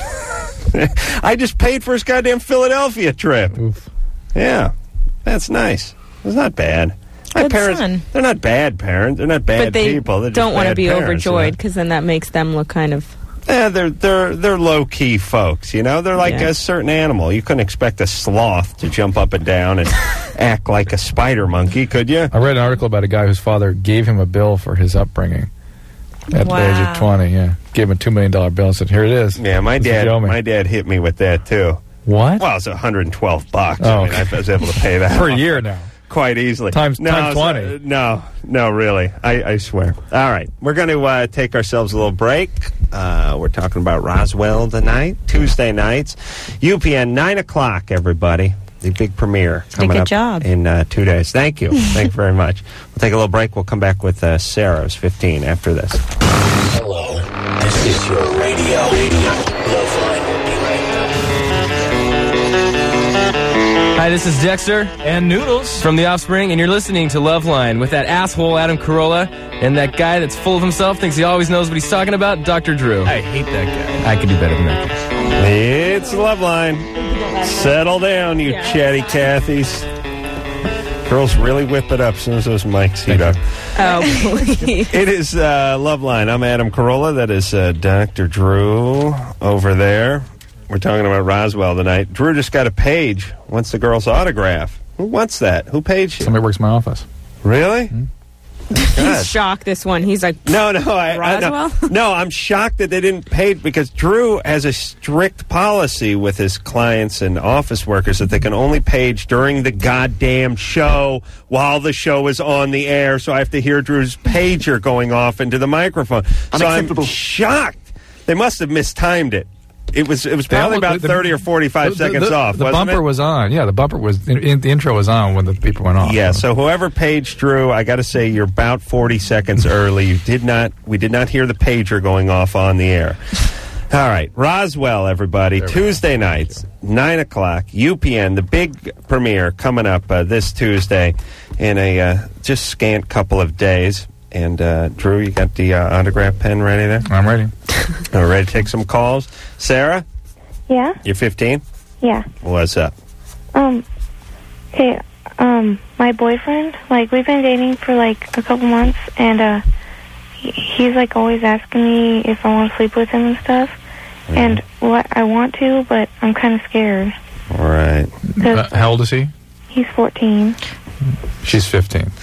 I just paid for his goddamn Philadelphia trip. Oof. Yeah. That's nice. It's not bad. My parents, they're not bad parents. They're not bad people. They're don't want to be parents, overjoyed because then that makes them look kind of. Yeah, they're low key folks. You know, they're like a certain animal. You couldn't expect a sloth to jump up and down and act like a spider monkey, could you? I read an article about a guy whose father gave him a bill for his upbringing at the age of 20. Yeah, gave him a $2 million bill and said, "Here it is." Yeah, my dad hit me with that too. What? Well, it was $112. Oh, I mean, I was able to pay that per off year now. Quite easily. Times 20. No, really. I swear. All right. We're going to take ourselves a little break. We're talking about Roswell tonight, Tuesday nights. UPN, 9 o'clock, everybody. The big premiere coming up in 2 days. Thank you. Thank you very much. We'll take a little break. We'll come back with Sarah's 15 after this. Hello. This is your radio. Loveline will be right back. Hi, this is Dexter and Noodles from The Offspring, and you're listening to Loveline with that asshole Adam Carolla and that guy that's full of himself, thinks he always knows what he's talking about, Dr. Drew. I hate that guy. I could do better than that. It's Loveline. Settle down, you chatty Cathys. Girls really whip it up as soon as those mics heat up. Oh, please. It is Loveline. I'm Adam Carolla. That is Dr. Drew over there. We're talking about Roswell tonight. Drew just got a page. Wants the girl's autograph. Who wants that? Who paged you? Somebody works in my office. Really? He's shocked, this one. He's like, No, Roswell? No, I'm shocked that they didn't pay, because Drew has a strict policy with his clients and office workers that they can only page during the goddamn show while the show is on the air. So I have to hear Drew's pager going off into the microphone. So I'm shocked. They must have mistimed it. It was probably about 30 or 45 seconds off. The bumper was on. Yeah, the bumper was. The intro was on when the people went off. Yeah. So whoever paged Drew, I got to say you're about 40 seconds early. We did not hear the pager going off on the air. All right, Roswell, everybody. Tuesday nights, 9 o'clock. UPN, the big premiere coming up this Tuesday in a just scant couple of days. And, Drew, you got the autograph pen ready there? I'm ready. All right, ready to take some calls? Sarah? Yeah? You're 15? Yeah. What's up? Okay, my boyfriend, like, we've been dating for, like, a couple months, and, he's, like, always asking me if I want to sleep with him and stuff. Mm-hmm. And I want to, but I'm kind of scared. All right. How old is he? He's 14. She's 15.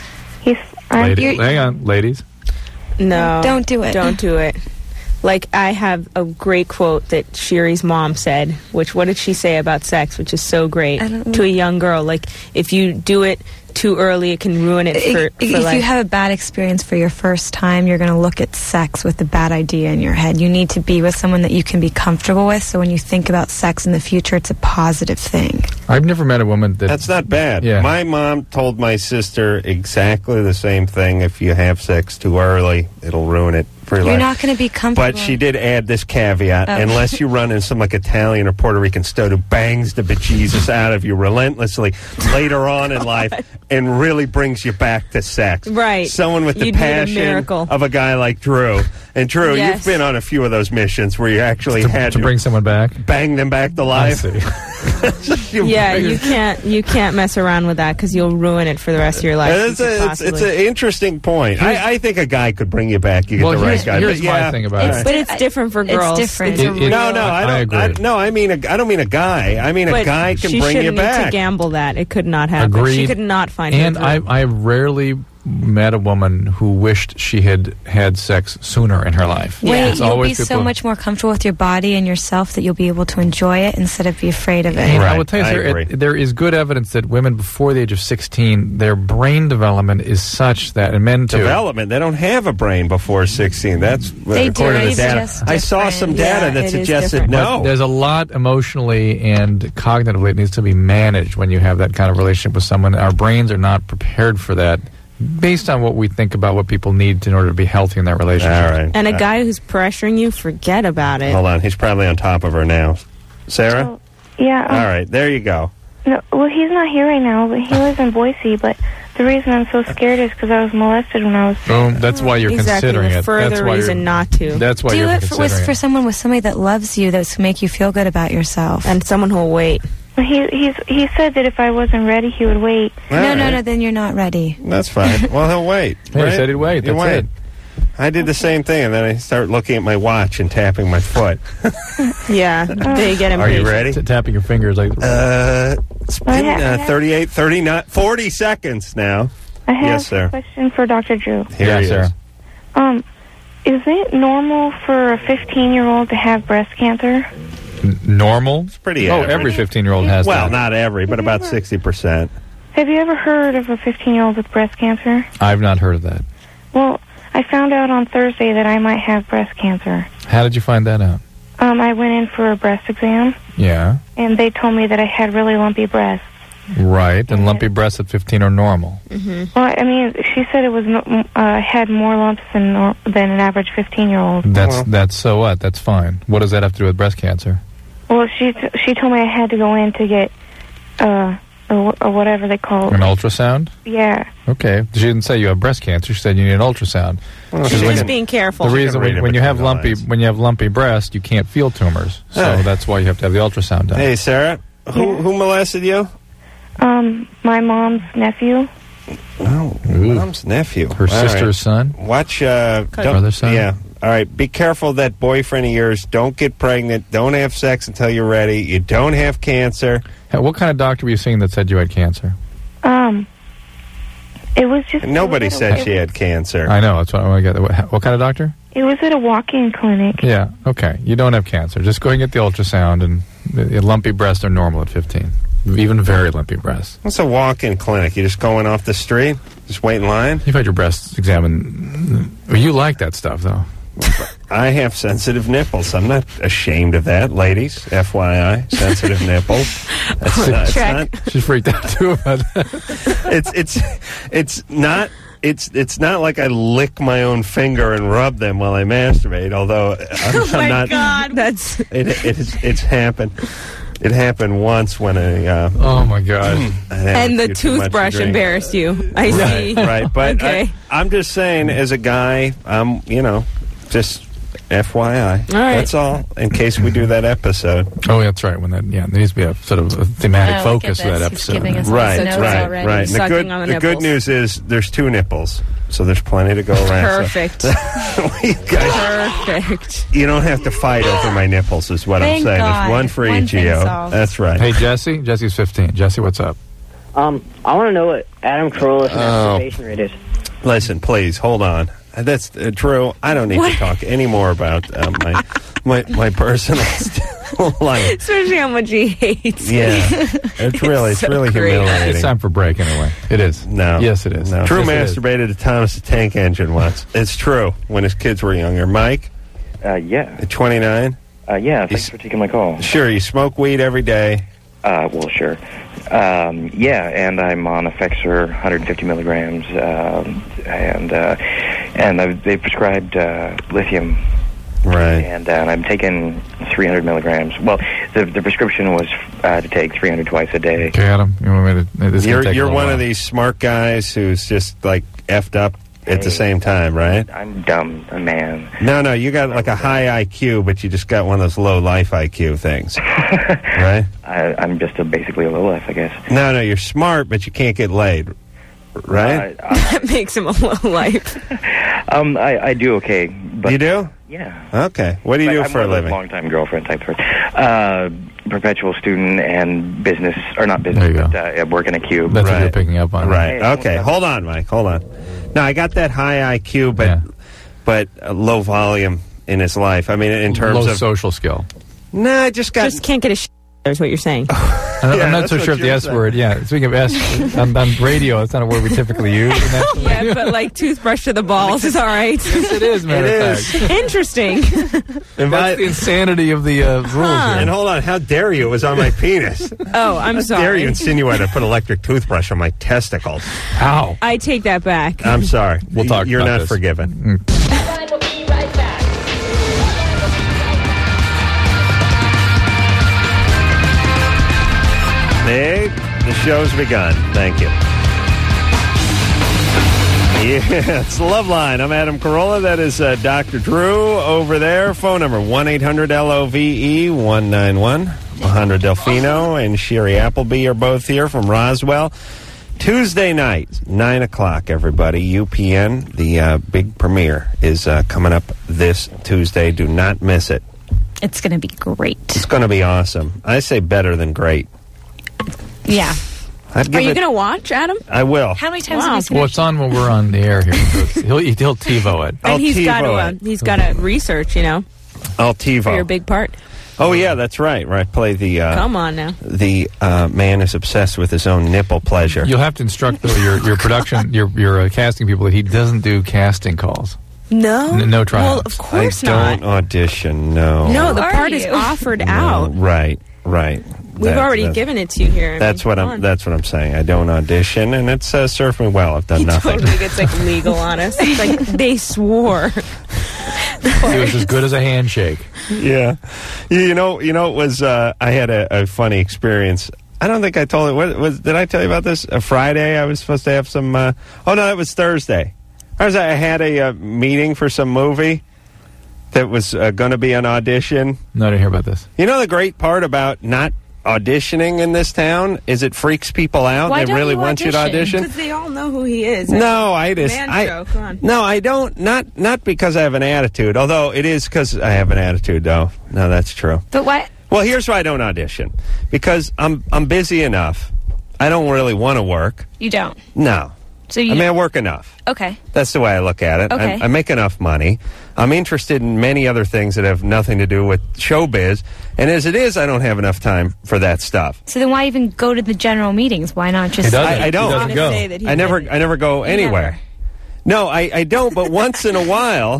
Hang on, ladies. No. Don't do it. Don't do it. Like, I have a great quote that Shiri's mom said, what did she say about sex, which is so great, to a young girl? Like, if you do it too early, it can ruin it for if life. you have a bad experience for your first time, you're going to look at sex with a bad idea in your head. You need to be with someone that you can be comfortable with, so when you think about sex in the future, it's a positive thing. I've never met a woman That's not bad. Yeah. My mom told my sister exactly the same thing. If you have sex too early, it'll ruin it for your You're life. not going to be comfortable. But she did add this caveat: Oh. unless you run into some like Italian or Puerto Rican stud who bangs the bejesus out of you relentlessly later on in life and really brings you back to sex. Right. Someone with the You'd need a passion miracle. of a guy like Drew. And Drew, Yes. you've been on a few of those missions where you actually had to bring someone back, bang them back to life. Yeah, you can't mess around with that because you'll ruin it for the rest of your life. It's an interesting point. I think a guy could bring you back. You get the right guy. Here's but my yeah. thing about it. But it's different for girls. It's different. I don't mean a guy. I mean a But guy can she bring you shouldn't need back. to gamble that. It could not happen. Agreed. She could not find And her. I rarely met a woman who wished she had had sex sooner in her life. Wait, It's you'll always be so people- much more comfortable with your body and yourself that you'll be able to enjoy it instead of be afraid of it. And I will tell you, there is good evidence that women before the age of 16, their brain development is such that, and men too. Development. They don't have a brain before 16. That's They do. according to It's data. just I saw some data that suggested But no. there's a lot emotionally and cognitively it needs to be managed when you have that kind of relationship with someone. Our brains are not prepared for that based on what we think about what people need in order to be healthy in that relationship. All right. And a guy who's pressuring you, forget about it. Hold on. He's probably on top of her now. Sarah? Yeah. All right. There you go. No, well, he's not here right now, but he lives in Boise. But the reason I'm so scared is because I was molested when I was. That's why you're Exactly, considering the it. further That's why reason you're, not to. That's why Do you're it considering for it. someone with somebody that loves you, that's make you feel good about yourself, and someone who'll wait. He said that if I wasn't ready, he would wait. No, then you're not ready. That's fine. Well, he'll wait. He said he'd wait. He'll That's wait. it. I did the same thing, and then I start looking at my watch and tapping my foot. Yeah, they get Are you impatient. ready? Tapping your fingers like. It's been 38, 39, 40 seconds now. I have Yes, sir. a question for Dr. Drew. Here he is. Is it normal for a 15-year-old to have breast cancer? Normal? It's pretty Oh, average. every 15-year-old has Well, that. not every, but about 60%. Have you ever heard of a 15-year-old with breast cancer? I've not heard of that. Well, I found out on Thursday that I might have breast cancer. How did you find that out? I went in for a breast exam, Yeah. and they told me that I had really lumpy breasts. Right. And lumpy breasts at 15 are normal. Well, I mean, she said it was had more lumps than an average 15-year-old. That's so what? That's fine. What does that have to do with breast cancer? Well, she told me I had to go in to get or whatever they call An ultrasound? Yeah. Okay. She didn't say you have breast cancer. She said you need an ultrasound. She's Because just being careful. The reason when you have lumpy breast, you can't feel tumors. So Huh. that's why you have to have the ultrasound done. Hey, Sarah, who molested you? My mom's nephew. Oh, mom's nephew. Her sister's son? Watch, Brother's son? Yeah. All right, be careful of that boyfriend of yours. Don't get pregnant. Don't have sex until you're ready. You don't have cancer. Hey, what kind of doctor were you seeing that said you had cancer? It was just Nobody said she had cancer. I know. That's what I get. What kind of doctor? It was at a walk-in clinic. Yeah. Okay. You don't have cancer. Just go and get the ultrasound, and the lumpy breasts are normal at 15. Even very lumpy breasts. What's a walk-in clinic? You just going off the street? Just wait in line? You've had your breasts examined. Well, you like that stuff, though. I have sensitive nipples. I'm not ashamed of that, ladies. FYI, sensitive nipples. It's not. She's freaked out too about that. It's not like I lick my own finger and rub them while I masturbate. Although I'm not. God, that's It's happened. It happened once when oh my God! and the toothbrush embarrassed you. I see. Right, but okay. I'm just saying, as a guy, just FYI. All right. That's all. In case we do that episode. Oh, that's right. When that, there needs to be a sort of a thematic focus to that episode. Right. And the good news is there's 2 nipples, so there's plenty to go around. Perfect. So, Perfect. you don't have to fight over my nipples, is what Thank I'm saying. God. There's one for One each thing of you. solved. That's right. Hey, Jesse. Jesse's 15. Jesse, what's up? I want to know what Adam Carolla's masturbation rate is. Listen, please, hold on. That's Drew. I don't need to talk anymore about my personal life. Especially how much he hates. Yeah, it's really humiliating. It's time for break anyway. It is. No. Yes, it is. No. Drew Yes, masturbated to Thomas the Tank Engine once. It's true. When his kids were younger. Mike? Yeah. At 29? Yeah, thanks for taking my call. Sure, you smoke weed every day? Well, sure. Yeah, and I'm on Effexor, 150 milligrams, and they prescribed lithium. Right. And I'm taking 300 milligrams. Well, the prescription was to take 300 twice a day. Okay, Adam, you want me to... You're one of these smart guys who's just, like, effed up at the same time, right? I'm dumb, a man. No, you got, like, a high IQ, but you just got one of those low life IQ things, right? I'm just basically a low life, I guess. No, you're smart, but you can't get laid, right? That makes him a low life. I do okay. But you do? Yeah. Okay. What do you do for a living? Long-time girlfriend type person. Perpetual student and business, or not business, but I work in a cube. That's what you're picking up on. Right. Okay. Hold on, Mike. Hold on. Now, I got that high IQ, but low volume in his life. I mean, in terms low of social skill. No, I just can't get a is what you're saying. I'm not so sure if the S word. Yeah, speaking of S, on radio, it's not a word we typically use. Yeah, but like toothbrush to the balls is all right. Yes, it is, man. It is. Interesting. And that's the insanity of the rules here. And hold on, how dare you? It was on my penis. Oh, I'm How sorry. dare you insinuate I put electric toothbrush on my testicles? Ow. I take that back. I'm sorry. We'll talk You're about not this. forgiven. Hey, the show's begun. Thank you. Yeah, it's Loveline. I'm Adam Carolla. That is Dr. Drew over there. Phone number 1-800-LOVE-191. 100 Delfino and Sherry Appleby are both here from Roswell. Tuesday night, 9 o'clock, everybody. UPN, the big premiere, is coming up this Tuesday. Do not miss it. It's going to be great. It's going to be awesome. I say better than great. Yeah. Are you going to watch, Adam? I will. How many times have you seen Well, it's on when we're on the air here. So he'll TiVo it. And he's got to research, I'll TiVo. for your big part. Oh, yeah, that's right. Where I play the... Come on now. The man is obsessed with his own nipple pleasure. You'll have to instruct though, your production, your casting people that he doesn't do casting calls. No? No tryouts. Well, of course I don't audition, no. No, the Are part is you? offered No, out. Right. We've already given it to you here. That's what I'm saying. I don't audition, and it's served me well. I've done He nothing. totally gets like legal on us. It's like they swore. He was as good as a handshake. Yeah. You know, it was, I had a funny experience. I don't think I told it. Did I tell you about this? Friday, I was supposed to have some, oh, no, that was Thursday. I had a meeting for some movie that was going to be an audition. No, I didn't hear about this. You know the great part about not auditioning in this town is it freaks people out. Why they don't really you want you to audition. Because they all know who he is. No, I just Man show, come on. No, I don't. Not because I have an attitude. Although it is because I have an attitude, though. No, that's true. But what? Well, here's why I don't audition. Because I'm busy enough. I don't really want to work. You don't. No. So you. I mean, I work enough. Okay. That's the way I look at it. Okay. I make enough money. I'm interested in many other things that have nothing to do with showbiz. And as it is, I don't have enough time for that stuff. So then why even go to the general meetings? Why not just... I don't. He doesn't go. I never go anywhere. No, I don't. But once in a while,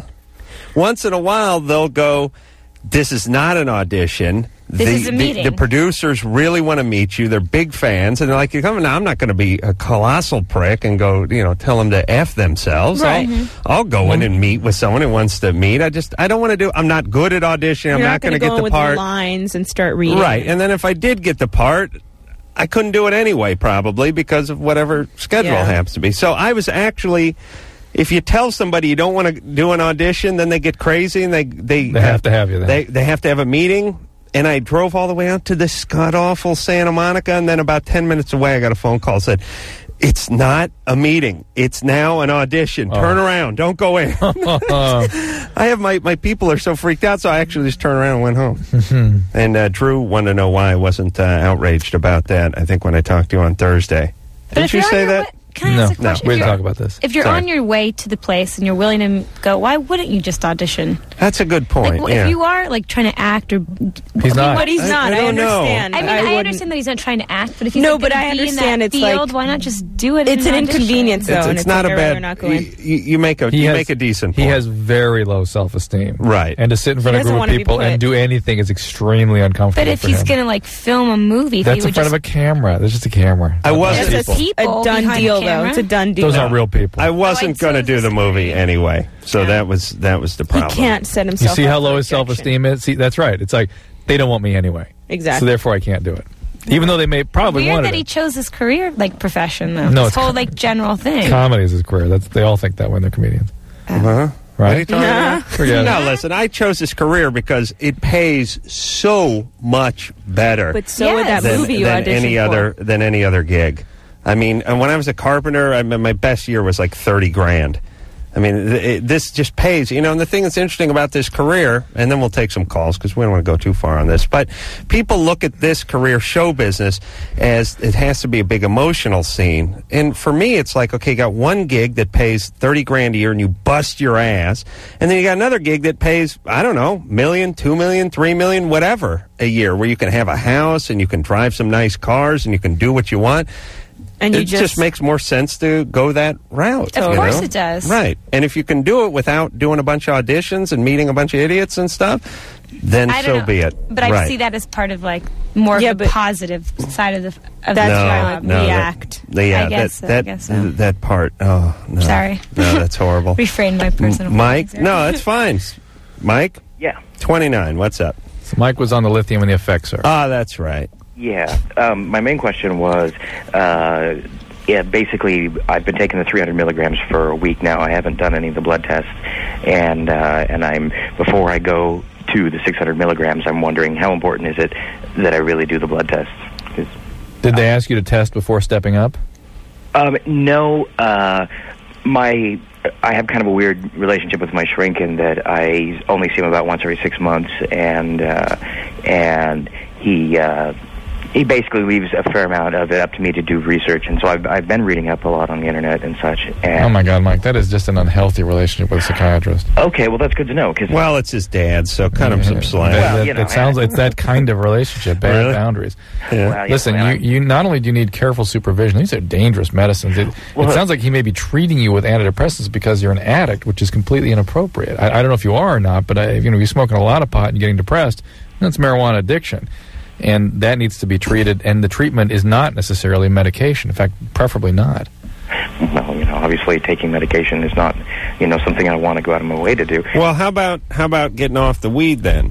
they'll go, this is not an audition. This is a meeting. The producers really want to meet you. They're big fans. And they're like, now I'm not going to be a colossal prick and go, tell them to F themselves. Right. I'll go in and meet with someone who wants to meet. I don't want to do, I'm not good at auditioning. I'm You're not going to go get the with part. lines and start reading. Right. And then if I did get the part, I couldn't do it anyway, probably, because of whatever schedule happens to be. So I was actually... If you tell somebody you don't want to do an audition, then they get crazy and they have to have you there. They have to have a meeting. And I drove all the way out to this god-awful Santa Monica, and then about 10 minutes away, I got a phone call that said, it's not a meeting. It's now an audition. Turn around. Don't go in. I have my people are so freaked out, so I actually just turned around and went home. And Drew wanted to know why I wasn't outraged about that, I think, when I talked to you on Thursday. Didn't you say that? can I ask a question? We didn't talk about this. If you're on your way to the place and you're willing to go, why wouldn't you just audition? That's a good point. Like, if you are like trying to act or he's not. But he's not. I understand. I mean, I understand that he's not trying to act, but if he's no, like, but I be understand in that it's field, like why not just do it? It's an inconvenience, though, and it's not a bad. Not going. You make a decent point. He has very low self-esteem, right? And to sit in front of a group of people and do anything is extremely uncomfortable. But if he's going to like film a movie, that's in front of a camera. There's just a camera. I wasn't. It's a done deal, though. It's a done deal. Those aren't real people. I wasn't going to do the movie anyway, so that was the problem. He can't set himself. You see how low his self-esteem is? See, that's right. It's like they don't want me anyway. Exactly. So therefore, I can't do it. Even though they may probably Weird want that it. he chose his career like profession though. No, this whole like general thing. Comedy is his career. They all think that when they're comedians. Uh-huh. Right? No, listen, I chose this career because it pays so much better. But so would that movie you auditioned for. Than any other gig. I mean, when I was a carpenter, my best year was like $30,000. I mean, this just pays, and the thing that's interesting about this career, and then we'll take some calls because we don't want to go too far on this, but people look at this career, show business, as it has to be a big emotional scene. And for me, it's like, okay, you got one gig that pays $30,000 a year and you bust your ass, and then you got another gig that pays, I don't know, $1 million, $2 million, $3 million, whatever a year, where you can have a house and you can drive some nice cars and you can do what you want. And it just makes more sense to go that route. Of course it does. Right. And if you can do it without doing a bunch of auditions and meeting a bunch of idiots and stuff, then so be it. But I see that as part of like more of the positive side of the job. React. I guess so. That part. Oh, no. Sorry. No, that's horrible. Refrain my personal Mike? No, that's fine. Mike? Yeah. 29. What's up? So Mike was on the lithium and the effects, sir. Ah, that's right. Yeah. My main question was, basically, I've been taking the 300 milligrams for a week now. I haven't done any of the blood tests, and before I go to the 600 milligrams, I'm wondering how important is it that I really do the blood tests? Did they ask you to test before stepping up? No. I have kind of a weird relationship with my shrink in that I only see him about once every 6 months, and he basically leaves a fair amount of it up to me to do research, and so I've been reading up a lot on the internet and such. And oh my God, Mike, that is just an unhealthy relationship with a psychiatrist. Okay, well that's good to know. Well, it's his dad, so cut him some slack. It sounds like that kind of relationship, bad boundaries. Yeah. Well, listen, you not only do you need careful supervision, these are dangerous medicines. It sounds like he may be treating you with antidepressants because you're an addict, which is completely inappropriate. I don't know if you are or not, but if you're smoking a lot of pot and getting depressed, that's marijuana addiction. And that needs to be treated, and the treatment is not necessarily medication. In fact, preferably not. Well, obviously taking medication is not, something I want to go out of my way to do. Well, how about getting off the weed then?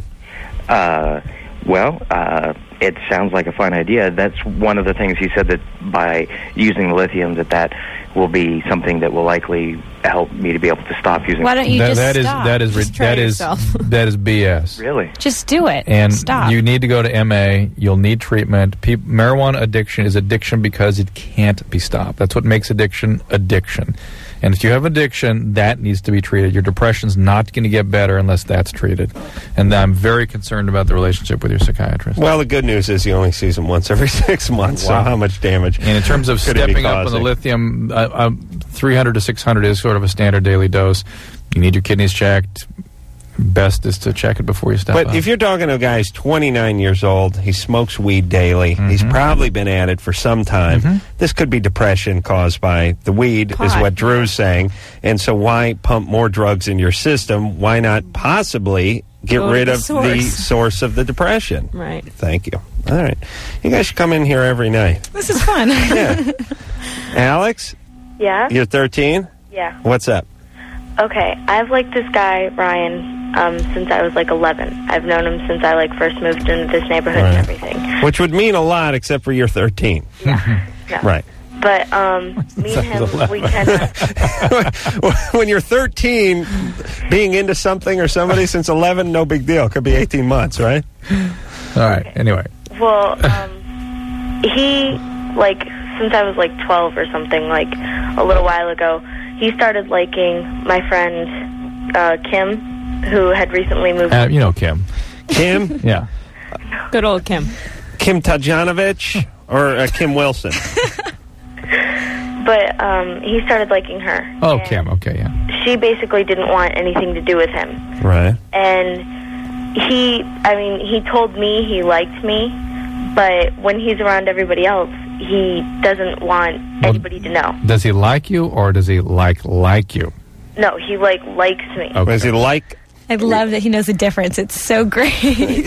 It sounds like a fine idea. That's one of the things he said, that by using the lithium, that will be something that will likely help me to be able to stop using. Why don't you just stop? That is BS. Really? Just do it. And stop. You need to go to MA. You'll need treatment. Marijuana addiction is addiction because it can't be stopped. That's what makes addiction addiction. And if you have addiction, that needs to be treated. Your depression's not going to get better unless that's treated. And I'm very concerned about the relationship with your psychiatrist. Well, the good news is he only sees him once every 6 months, so how much damage? And in terms of stepping up on the lithium, 300 to 600 is sort of a standard daily dose. You need your kidneys checked. Best is to check it before you step up. But if you're talking to a guy who's 29 years old, he smokes weed daily, he's probably been at it for some time, this could be depression caused by the weed, is what Drew's saying. And so why pump more drugs in your system? Why not possibly get rid of the source of the depression? Right. Thank you. All right. You guys should come in here every night. This is fun. Yeah. Alex? Yeah? You're 13? Yeah. What's up? Okay, I've liked this guy, Ryan, since I was 11. I've known him since I first moved into this neighborhood and everything. Which would mean a lot, except for you're 13. Yeah. Right. But me and him, we kind of... When you're 13, being into something or somebody since 11, no big deal. Could be 18 months, right? All right. Anyway. Well, he, since I was 12 or something, a little while ago, he started liking my friend Kim, who had recently moved. You know Kim. Kim? Yeah. Good old Kim. Kim Tajanovic or Kim Wilson? but he started liking her. Oh, Kim. Okay, yeah. She basically didn't want anything to do with him. Right. And he told me he liked me, but when he's around everybody else, he doesn't want anybody to know. Does he like you, or does he like you? No, he likes me. Okay. Does he like? I love that he knows the difference. It's so great.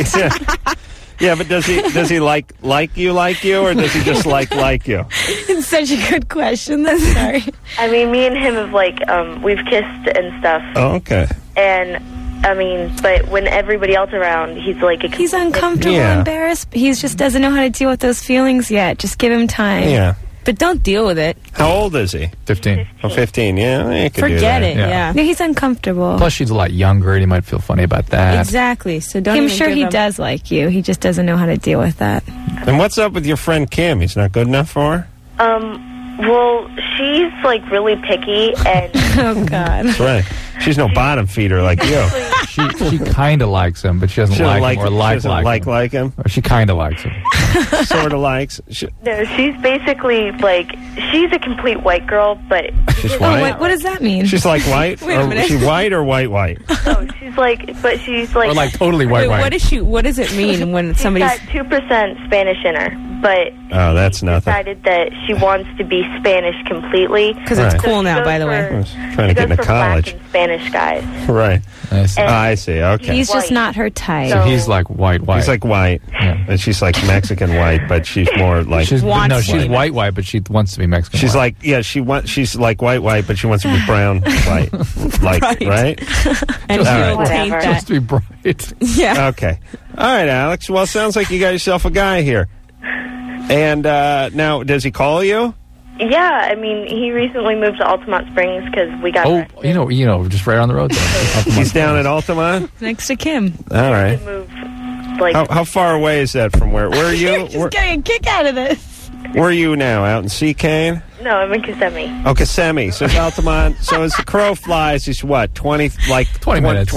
Yeah, but does he like you, or does he just like you? It's such a good question. I'm sorry. I mean, me and him have we've kissed and stuff. Oh, okay. And but when everybody else around, he's like he's uncomfortable, embarrassed. He just doesn't know how to deal with those feelings yet. Just give him time. Yeah. But don't deal with it. How old is he? 15. Oh, 15, yeah. You could do Forget that. it, yeah. No, he's uncomfortable. Plus, she's a lot younger, and he might feel funny about that. Exactly. So don't I'm even sure give he him... does like you. He just doesn't know how to deal with that. And what's up with your friend Kim? He's not good enough for her? Well, she's really picky, and oh God, that's right. She's no bottom feeder like you. She kind of likes him, but she doesn't like him or like him. Or she kind of likes him. Sort of likes. No, she's basically she's a complete white girl, but she's white. What does that mean? She's like white. Wait a minute. Is she white or white? No, she's she's or like totally white. What is she? What does it mean when somebody's got 2% Spanish in her? But oh, that's nothing. Decided that she wants to be Spanish completely because it's cool now. By the way, trying to get into college. Black and Spanish guys. Right. I see. I see. Okay. He's just not her type. So he's like white. He's like white, and she's like Mexican white, but she's more like she's white, but she wants to be Mexican. She's white. She's like white, but she wants to be brown white, right? And she'll paint She wants to be bright. Yeah. Okay. All right, Alex. Well, sounds like you got yourself a guy here. And now, does he call you? Yeah, I mean, he recently moved to Altamont Springs because we got. Oh, you know, just right on the road there. He's down at Altamont? Next to Kim. All right. Moved, how far away is that from where? Where are you? You're just getting a kick out of this. Where are you now? Out in Seacane? No, I'm in Kissimmee. Oh, Kissimmee. So it's Altamont. So as the crow flies, he's what? 20 minutes. 20 minutes.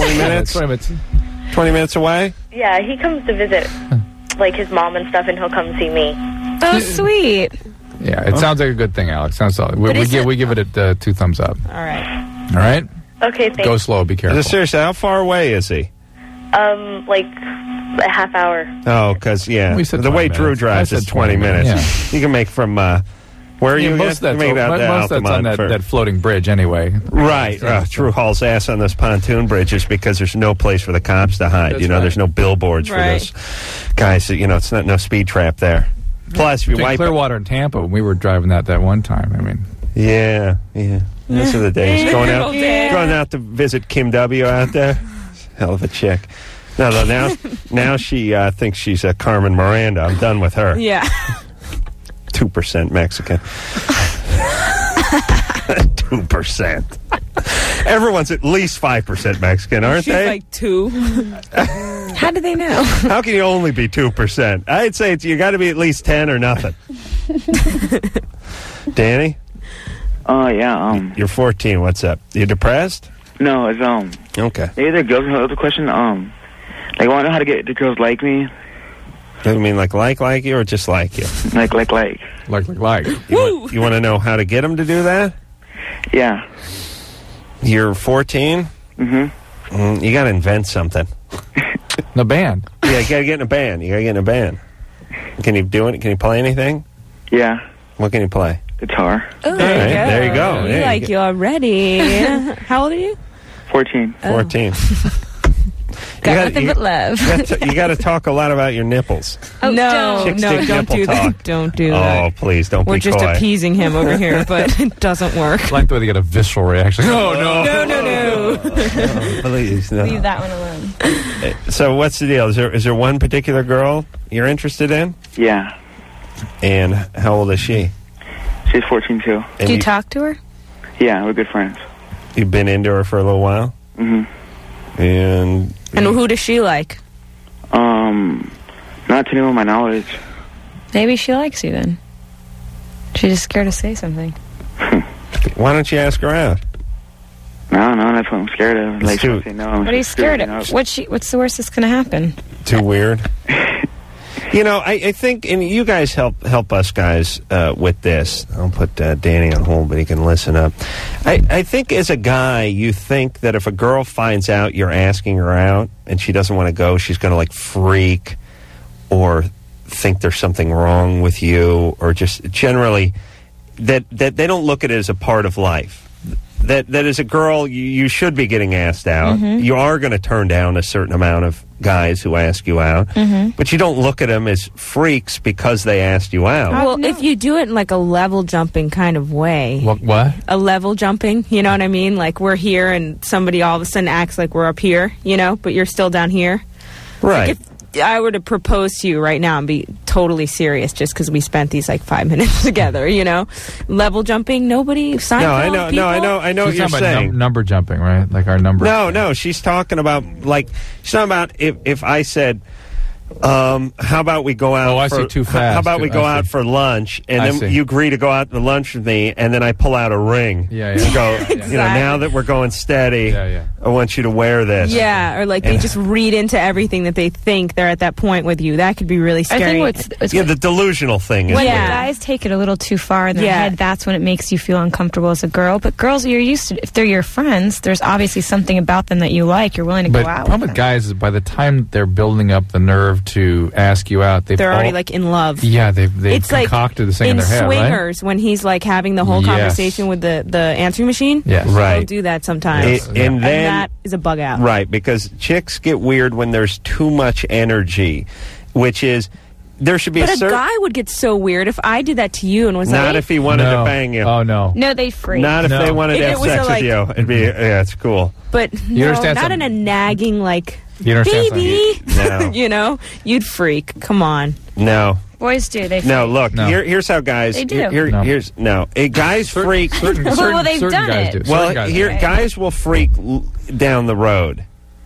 20 minutes away. Yeah, he comes to visit, his mom and stuff, and he'll come see me. Oh, sweet. Yeah, it sounds like a good thing, Alex. Sounds solid. We give it a 2 thumbs up. All right. All right. Okay, thanks. Go slow. Be careful. Seriously, how far away is he? A half hour. Oh, because We said the way 20 Drew minutes. drives I is said 20 minutes. Yeah. You can make from where are you? Most of again? that's on that floating bridge anyway. Right. Drew hauls ass on those pontoon bridges because there's no place for the cops to hide. That's there's no billboards for those guys. It's not no speed trap there. Plus, if you wipe Clearwater and Tampa, we were driving that one time. I mean, yeah. Those are the days. Going out to visit Kim W. out there. Hell of a chick. No, now she thinks she's a Carmen Miranda. I'm done with her. Yeah. 2% Mexican. 2%. Everyone's at least 5% Mexican, aren't She's they? like 2. How do they know? How can you only be 2%? I'd say you got to be at least 10 or nothing. Danny? Yeah. You're 14. What's up? You depressed? No, it's Okay. Maybe the girls have a question. I want to know how to get the girls like me. You mean like you or just like you? Like. Like. You want to know how to get them to do that? Yeah. You're 14? Mm-hmm. You got to invent something. The band. Yeah, you got to get in a band. Can you do it? Can you play anything? Yeah. What can you play? Guitar. Oh, there you go. We like you already. How old are you? 14. 14. Got nothing but love. You got to talk a lot about your nipples. Oh, no, Chicks don't nipple do talk. that. Don't do that. Oh, please, don't We're be just coy. appeasing him over here, but it doesn't work. I like the way they get a visceral reaction. No. No. Please, no. Leave that one alone. So what's the deal? Is there one particular girl you're interested in? Yeah. And how old is she? She's 14 too. And Do you talk to her? Yeah, we're good friends. You've been into her for a little while? Mm-hmm. And who does she like? Not to anyone my knowledge. Maybe she likes you then. She's just scared to say something. Why don't you ask her out? No, that's what I'm scared of. Like, too, say no. What are you scared of? What's the worst that's going to happen? Too weird? You know, I think, and you guys help us guys with this. I'll put Danny on hold, but he can listen up. I think as a guy, you think that if a girl finds out you're asking her out and she doesn't want to go, she's going to like freak or think there's something wrong with you, or just generally that they don't look at it as a part of life. That as a girl, you should be getting asked out. Mm-hmm. You are going to turn down a certain amount of guys who ask you out, but you don't look at them as freaks because they asked you out. Well, if you do it in like a level jumping kind of way. What? A level jumping, you know what I mean? Like we're here and somebody all of a sudden acts like we're up here, you know, but you're still down here. Right. Like if I were to propose to you right now and be totally serious just because we spent these like 5 minutes together, you know, level jumping, nobody. Seinfeld, I know what She's you're talking about saying. number jumping, right? Like our number. No, she's talking about if I said, how about we go out? Oh, I see, too fast. How about we go out for lunch, and then you agree to go out to lunch with me, and then I pull out a ring. Yeah. You go, Exactly. you know, now that we're going steady, I want you to wear this. Yeah, or like they just read into everything that they think they're at that point with you. That could be really scary. I think what's the delusional thing. when is the guys take it a little too far in their head, that's when it makes you feel uncomfortable as a girl. But girls, you're used to, if they're your friends, there's obviously something about them that you like. You're willing to But go out. the problem with guys is by the time they're building up the nerve to ask you out, they're already like in love. Yeah, they've It's concocted this thing in their head, right? Swingers, when he's like having the whole Yes. conversation with the answering machine. Yes. Right. He'll do that sometimes. And then that is a bug out. Right, because chicks get weird when there's too much energy, which is there should be But a a certain. guy would get so weird if I did that to you and was Not like, if he wanted to bang you. Oh no. No, they freak. Not if they wanted to If have it was sex a, like- with you. It'd be it's cool. But You no, understand not in something? a nagging like, You understand baby. No. You know, you'd freak. Come on. No. Boys do. They freak. No, look. Here's how guys. They do. Here's guys freak. Well, they've done it. Well, guys will freak down the road.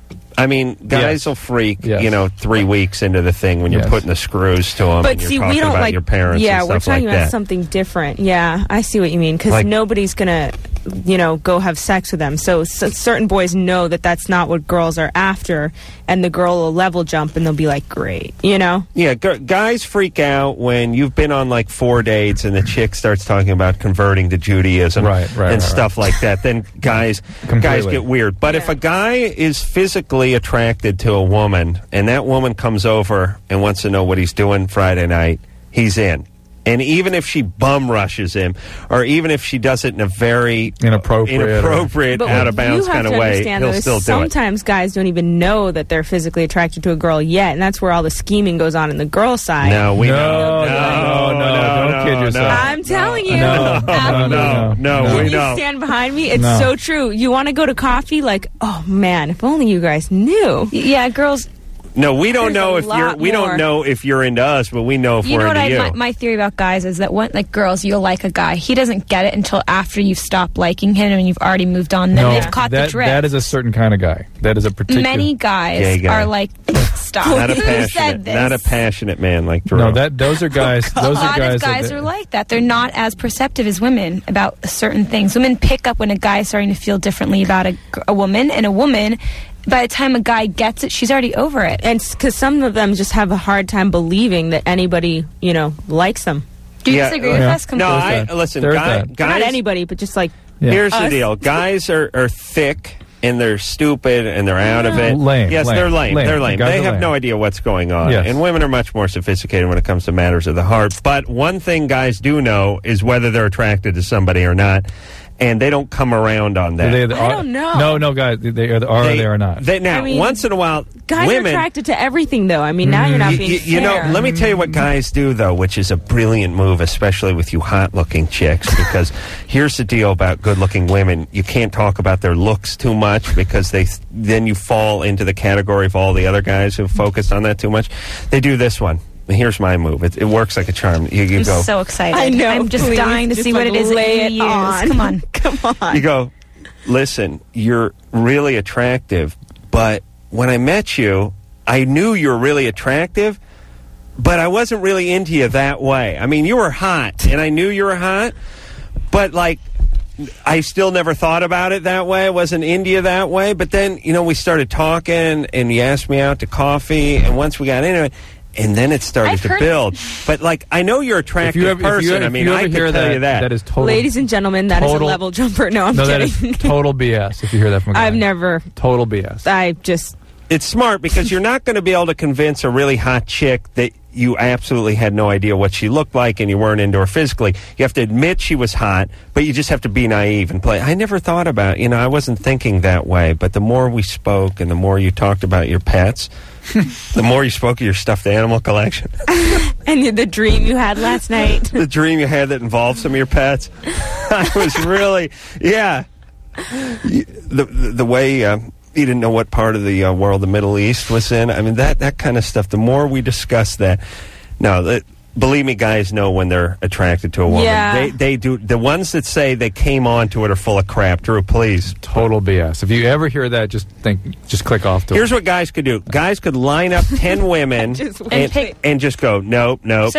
I mean, guys will freak, you know, 3 weeks into the thing when you're putting the screws to them But and you're see, talking we don't about like your parents Yeah, and we're stuff talking like about that. something different. Yeah, I see what you mean because Like- nobody's gonna, you know, go have sex with them. So certain boys know that that's not what girls are after, and the girl will level jump and they'll be like, "Great," you know. Yeah, guys freak out when you've been on like 4 dates and the chick starts talking about converting to Judaism and stuff like that. Then guys get weird. But if a guy is physically attracted to a woman and that woman comes over and wants to know what he's doing Friday night, he's in. And even if she bum rushes him, or even if she does it in a very inappropriate But out of bounds you have kind of to way, understand, he'll though, still do it. sometimes guys don't even know that they're physically attracted to a girl yet, and that's where all the scheming goes on in the girl side. No, we No, know. no, don't kid yourself. I'm telling you. No, we You don't. stand behind me. It's No. so true. You want to go to coffee? Like, oh man, if only you guys knew. Yeah, girls. No, we don't There's know a if you're. lot We more. don't know if you're into us, but we know if You we're know what? into you. My theory about guys is that when, like girls, you'll like a guy. He doesn't get it until after you've stopped liking him and you've already moved on. Then No, they've caught the drift. that is a certain kind of guy. That is a particular. Many Gay guys guy. are like, stop. Not a Who passionate, said this? not a passionate man like Drew. No, those are guys. A Those are lot guys. of guys that, are like that. They're not as perceptive as women about certain things. Women pick up when a guy is starting to feel differently about a woman, and a woman, by the time a guy gets it, she's already over it. And because some of them just have a hard time believing that anybody, you know, likes them. Do you disagree with us No, completely? listen, There's guys. Not anybody, but just like Here's the us. deal: guys are thick and they're stupid and they're out of it. Lame, Yes, lame, they're lame. lame. They're lame. Guys They are have lame. no idea what's going on. Yes. And women are much more sophisticated when it comes to matters of the heart. But one thing guys do know is whether they're attracted to somebody or not. And they don't come around on that. I don't know. No, guys, they are or they are not. Now, I mean, once in a while, Guys women are attracted to everything, though. I mean, now you're not being you know, fair. let me tell you what guys do, though, which is a brilliant move, especially with you hot-looking chicks, because here's the deal about good-looking women. You can't talk about their looks too much because then you fall into the category of all the other guys who focus on that too much. They do this one. Here's my move. It works like a charm. You I'm go. so excited. I know, I'm just please, dying to just see what like it is lay that you it use. on. Come on. Come on. You go, listen, you're really attractive, but when I met you, I knew you were really attractive, but I wasn't really into you that way. I mean, you were hot, and I knew you were hot, but, like, I still never thought about it that way. I wasn't into you that way. But then, you know, we started talking, and you asked me out to coffee, and once we got into it, and then it started to build. But like, I know you're an attractive person. I mean, I can tell you that. That is total. Ladies and gentlemen, that is a level jumper. No, I'm kidding. That is total BS. If you hear that from a guy, I've never. Total BS. It's smart because you're not going to be able to convince a really hot chick that you absolutely had no idea what she looked like and you weren't into her physically. You have to admit she was hot, but you just have to be naive and play. I never thought about, I wasn't thinking that way, but the more we spoke and the more you talked about your pets, the more you spoke of your stuffed animal collection. And the dream you had last night. The dream you had that involved some of your pets. I was really, the way... you didn't know what part of the world the Middle East was in. I mean, that kind of stuff, the more we discuss that... No, believe me, guys know when they're attracted to a woman. Yeah. They do. The ones that say they came on to it are full of crap. Drew, please. Total BS. If you ever hear that, just click off to Here's what guys could do. Guys could line up 10 women and just go, nope,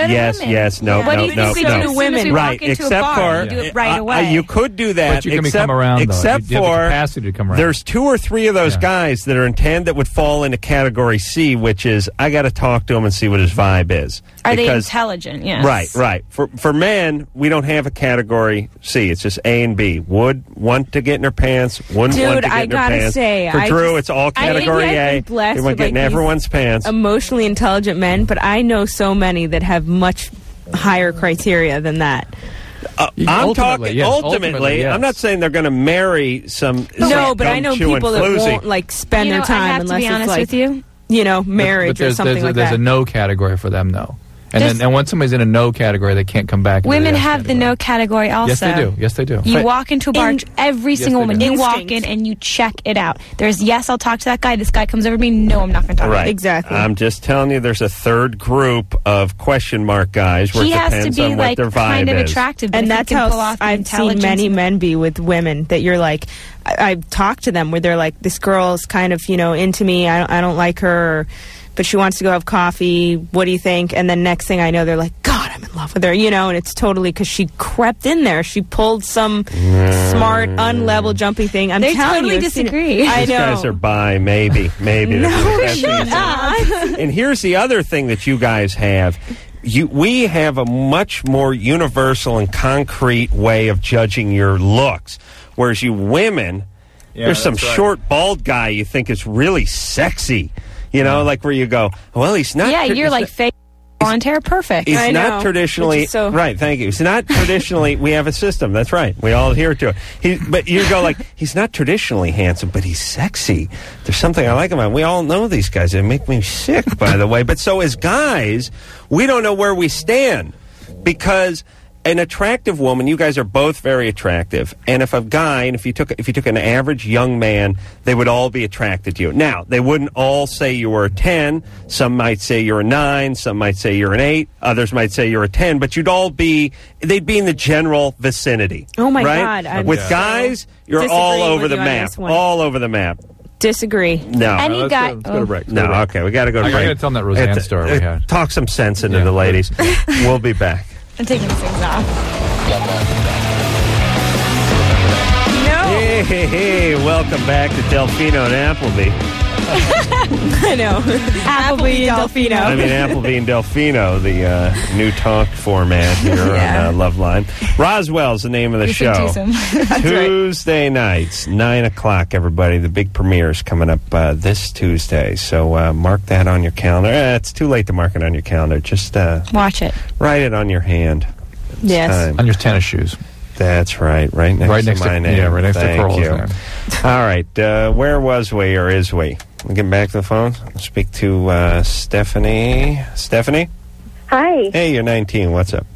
yes, no. What do you think we do to women? Right, except for... You do it right away. You could do that. But you can come around, though. Except you have the for... capacity to come around. There's 2 or 3 of those guys that are in 10 that would fall into category C, which is, I got to talk to him and see what his vibe is. Are they intelligent? Yes. Right. For men, we don't have a category C. It's just A and B. Would want to get in her pants, wouldn't want to get in her pants. Say, for Drew, it's all category A. They want to get in everyone's pants. Emotionally intelligent men, but I know so many that have much higher criteria than that. I'm talking ultimately. Yes. I'm not saying they're going to marry some. No, but I know people that won't spend their time unless it's marriage or something like that. There's a no category for them, though. And once somebody's in a no category, they can't come back. Women have the no category also. Yes, they do. You walk into a bar, every single woman, you walk in and you check it out. There's, yes, I'll talk to that guy. This guy comes over to me. No, I'm not going to talk to him. Exactly. I'm just telling you, there's a third group of question mark guys where it depends on what their vibe kind of attractive, and that's how I've seen many men be with women that you're like, I've talked to them where they're like, this girl's kind of, into me. I don't like her. But she wants to go have coffee. What do you think? And then next thing I know, they're like, God, I'm in love with her, and it's totally because she crept in there. She pulled some smart, unlevel jumping thing. I'm telling totally you. Disagree. I know. These guys are bi, maybe. No, shut up. And here's the other thing that you guys have. We have a much more universal and concrete way of judging your looks. Whereas you women, there's some short, bald guy you think is really sexy. Like where you go, well, he's not... Yeah, you're like fake blonde hair, perfect. He's not traditionally... Right, thank you. He's not traditionally... We have a system, that's right. We all adhere to it. But you go like, he's not traditionally handsome, but he's sexy. There's something I like about him. We all know these guys. They make me sick, by the way. But so as guys, we don't know where we stand. Because... an attractive woman, you guys are both very attractive, and if a guy, and if you took an average young man, they would all be attracted to you. Now, they wouldn't all say you were a 10. Some might say you're a 9. Some might say you're an 8. Others might say you're a 10. But they'd be in the general vicinity. Oh my right? God! With guys, you're all over the map. All over the map. Disagree. No. Let's go to break. No, okay, we got to go to break. I got to tell them that Roseanne story we had. Talk some sense into the ladies. We'll be back. I'm taking these things off. No. Hey, welcome back to Delfino and Appleby. I know. Appleby and Delfino. I mean, Appleby and Delfino, the new talk format here on Loveline. Roswell's the name of the show. Tuesday nights, 9 o'clock, everybody. The big premiere's coming up this Tuesday. So mark that on your calendar. It's too late to mark it on your calendar. Just watch it. Write it on your hand. Yes. On your tennis shoes. That's right. Right next to my name. Yeah, right next to Pearl's name. All right. Where was we, or is we? We'll get back to the phone. I'll speak to Stephanie. Stephanie? Hi. Hey, you're 19. What's up?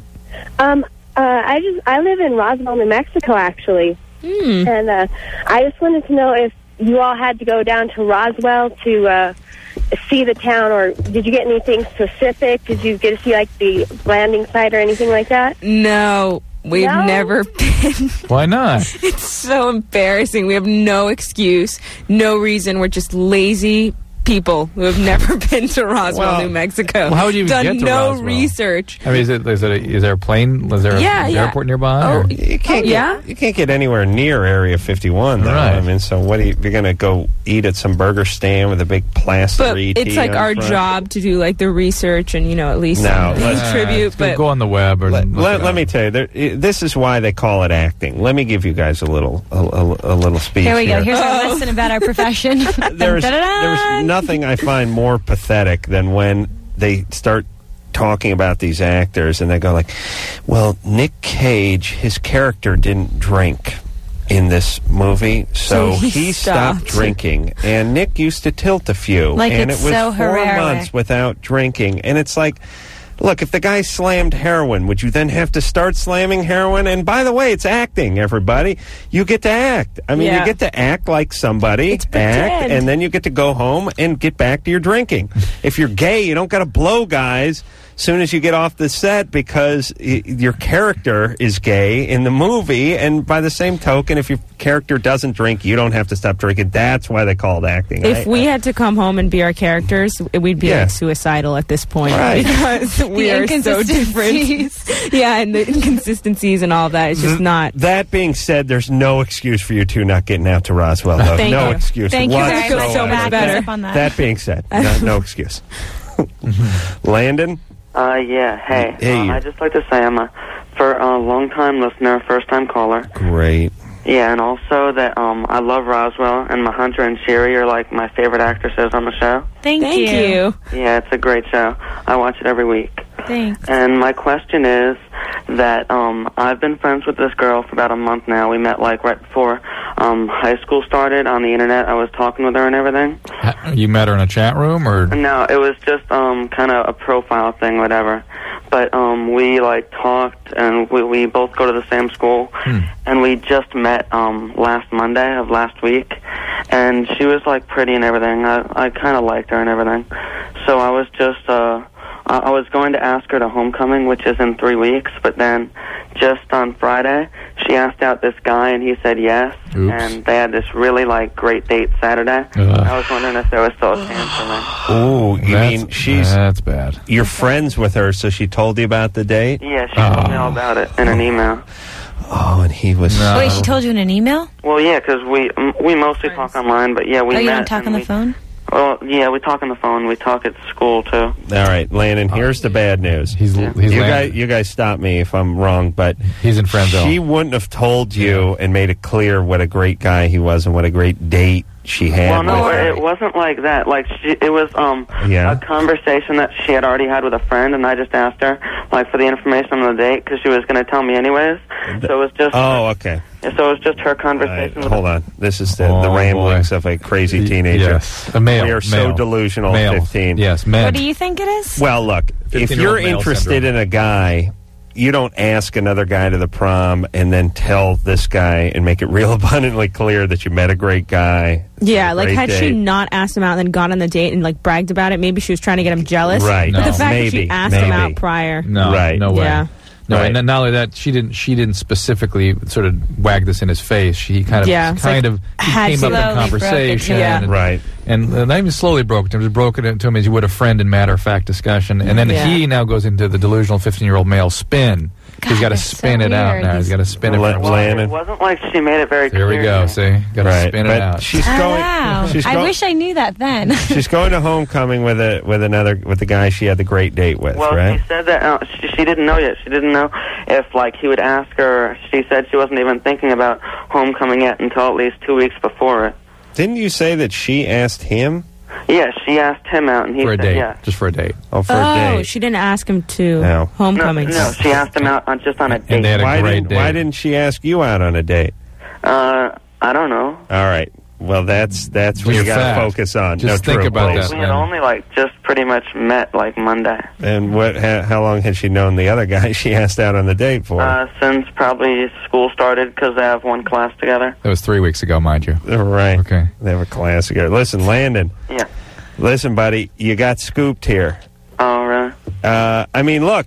I live in Roswell, New Mexico, actually. And I just wanted to know if you all had to go down to Roswell to see the town, or did you get anything specific? Did you get to see, like, the landing site or anything like that? No. We've never been. Why not? It's so embarrassing. We have no excuse, no reason. We're just lazy people who have never been to Roswell, New Mexico. Well, how would you even done get to no Roswell? research. I mean, is there a plane? Is there an airport nearby? Oh, or? You can't get anywhere near Area 51, though. Right. I mean, so what? You're going to go eat at some burger stand with a big plastic But ET it's like on our front? job to do like the research and at least contribute. But go on the web. Or let me tell you, this is why they call it acting. Let me give you guys a little speech. Here we go. Here's our lesson about our profession. There's nothing I find more pathetic than when they start talking about these actors and they go like, well, Nick Cage, his character didn't drink in this movie, so he stopped drinking. And Nick used to tilt a few. Like, and it's it was so 4 heroic. months without drinking. And it's like, look, if the guy slammed heroin, would you then have to start slamming heroin? And by the way, it's acting, everybody. You get to act. I mean, you get to act like somebody, act, and then you get to go home and get back to your drinking. If you're gay, you don't got to blow guys as soon as you get off the set because your character is gay in the movie. And by the same token, if your character doesn't drink, you don't have to stop drinking. That's why they call it acting. If we had to come home and be our characters, we'd be like suicidal at this point because we are so different. And the inconsistencies and all of that. It's just not. That being said, there's no excuse for you two not getting out to Roswell, though. Thank no you. excuse. Thank you very whatsoever. much. So much better. That being said, no excuse. Landon? Yeah, hey. Hey. I'd just like to say I'm a long-time listener, first-time caller. Great. Yeah, and also that I love Roswell, and Hunter and Sherry are like my favorite actresses on the show. Thank you. Yeah, it's a great show. I watch it every week. Thanks. And my question is that I've been friends with this girl for about a month now. We met like right before high school started on the internet. I was talking with her and everything. You met her in a chat room, or? No, it was just kind of a profile thing, whatever. But we like talked, and we both go to the same school, and we just met last Monday of last week, and she was like pretty and everything. I kind of liked her and everything, so I was just I was going to ask her to homecoming, which is in 3 weeks, but then just on Friday she asked out this guy and he said yes. Oops. And they had this really like great date Saturday. I was wondering if there was still a chance for me. Oh, you mean that's bad. You're friends with her, so she told you about the date? Yeah, she told me all about it in an email. Oh, and he was... Wait, she told you in an email? Well, yeah, because we mostly talk online, but yeah, we met. You don't talk on the phone? Well, yeah, we talk on the phone. We talk at school, too. All right, Landon, here's the bad news. You guys stop me if I'm wrong, but he's in friend zone. She wouldn't have told you and made it clear what a great guy he was and what a great date she had. Well, no, with him. it wasn't like that. Like, it was a conversation that she had already had with a friend, and I just asked her, like, for the information on the date, because she was going to tell me anyways. So it was just... Oh, okay. So it was just her conversation with... Hold on. This is the ramblings of a crazy teenager. Yes. A male. We are so delusional male. at 15. Yes, men. What do you think it is? Well, look, if 15-year-old you're male interested syndrome. in a guy, you don't ask another guy to the prom and then tell this guy and make it real abundantly clear that you met a great guy. Yeah, like great had she date. not asked him out and then gone on the date and like bragged about it, maybe she was trying to get him jealous. Right. But the No. fact that Maybe. she asked him out prior. No, Right. no way. Yeah. No, Right. and not only that, she didn't specifically sort of wag this in his face. She kind of it's like, came had up slowly in broke it conversation, to him. and, Right. and not even slowly broke it to him, just broke it to him as you would a friend in matter-of-fact discussion, and then he now goes into the delusional 15-year-old male spin. He's got to spin it out now. He's got to spin it. It wasn't like she made it very clear. There we go. See, got to Right. spin But it out. she's Oh, going. wow. She's I go- wish I knew that then. She's going to homecoming with the guy she had the great date with, Well, right? she said that she didn't know yet. She didn't know if, like, he would ask her. She said she wasn't even thinking about homecoming yet until at least 2 weeks before it. Didn't you say that she asked him? Yeah, she asked him out, and he for a said date, yeah. just for a date. Oh, for a date. she didn't ask him to No. homecoming. No, she asked him out just on a date. And they had a great date. Why didn't she ask you out on a date? I don't know. All right. Well, that's what You're you got fast. to focus on. Just No, think true, about please. that. We had only, like, just pretty much met, like, Monday. And how long had she known the other guy she asked out on the date for? Since probably school started, because they have one class together. That was 3 weeks ago, mind you. Right. Okay. They have a class together. Listen, Landon. Yeah. Listen, buddy, you got scooped here. Oh, really? I mean, look,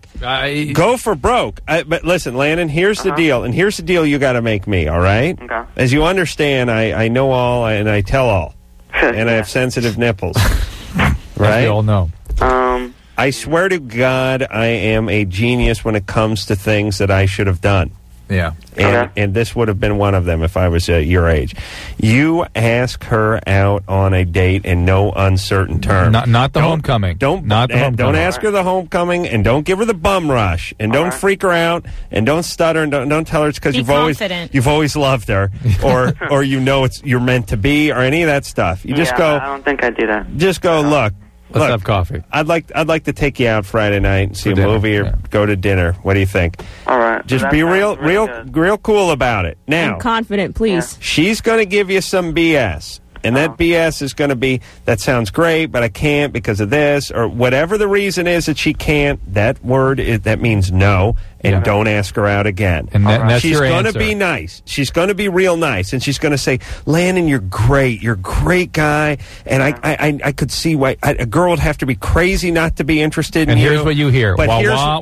go for broke. But listen, Landon, here's the deal, and here's the deal you got to make me, all right? Okay. As you understand, I know all and I tell all, and I have sensitive nipples. Right? we all know. I swear to God, I am a genius when it comes to things that I should have done. Yeah. And this would have been one of them if I was your age. You ask her out on a date in no uncertain terms. Not the homecoming. Don't ask her the homecoming, and don't give her the bum rush, and don't freak her out, and don't stutter, and don't tell her it's because you've always loved her, or you know you're meant to be, or any of that stuff. You just go. I don't think I'd do that. Just go. Let's have coffee. I'd like to take you out Friday night and see a movie or go to dinner. What do you think? All right. Just be real cool about it. Now, I'm confident, please. She's going to give you some BS. And that BS is going to be, that sounds great, but I can't because of this, or whatever the reason is that she can't. That word, that means no, and don't ask her out again. And that's she's your going to answer. be nice. She's going to be real nice, and she's going to say, Landon, you're great. You're a great guy, and I could see why a girl would have to be crazy not to be interested in And you. here's what you hear. But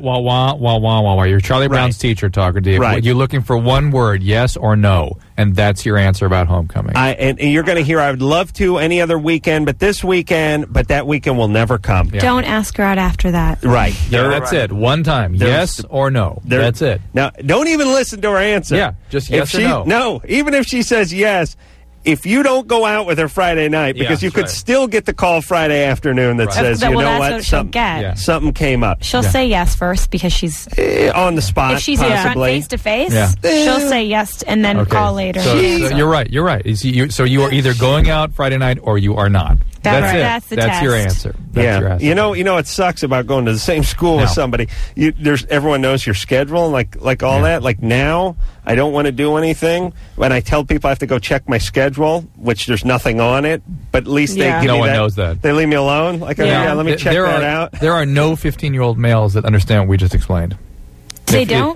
Wah. You're Charlie Brown's teacher talking to you. Right. You're looking for one word, yes or no, and that's your answer about homecoming. And you're going to hear, I would love to any other weekend, but this weekend, but that weekend will never come. Don't ask her out after that. Right. Yeah, that's it. One time. Yes or no. That's it. Now, don't even listen to her answer. Yeah, just yes or no. No, even if she says yes, if you don't go out with her Friday night, because you could still get the call Friday afternoon that says, that's what, what she'll get. Something came up. She'll say yes first because she's on the spot. If she's in front face to face, she'll say yes and then call later. So you're right. You're right. So you are either going out Friday night or you are not. That's it. That's the That's your answer. That's your answer. You know it sucks about going to the same school with somebody. Everyone knows your schedule and like all that. Like now, I don't want to do anything. When I tell people I have to go check my schedule, which there's nothing on it, but at least they give no me one that. knows that. They leave me alone. Like, let me check that out. There are no 15-year-old males that understand what we just explained. They don't?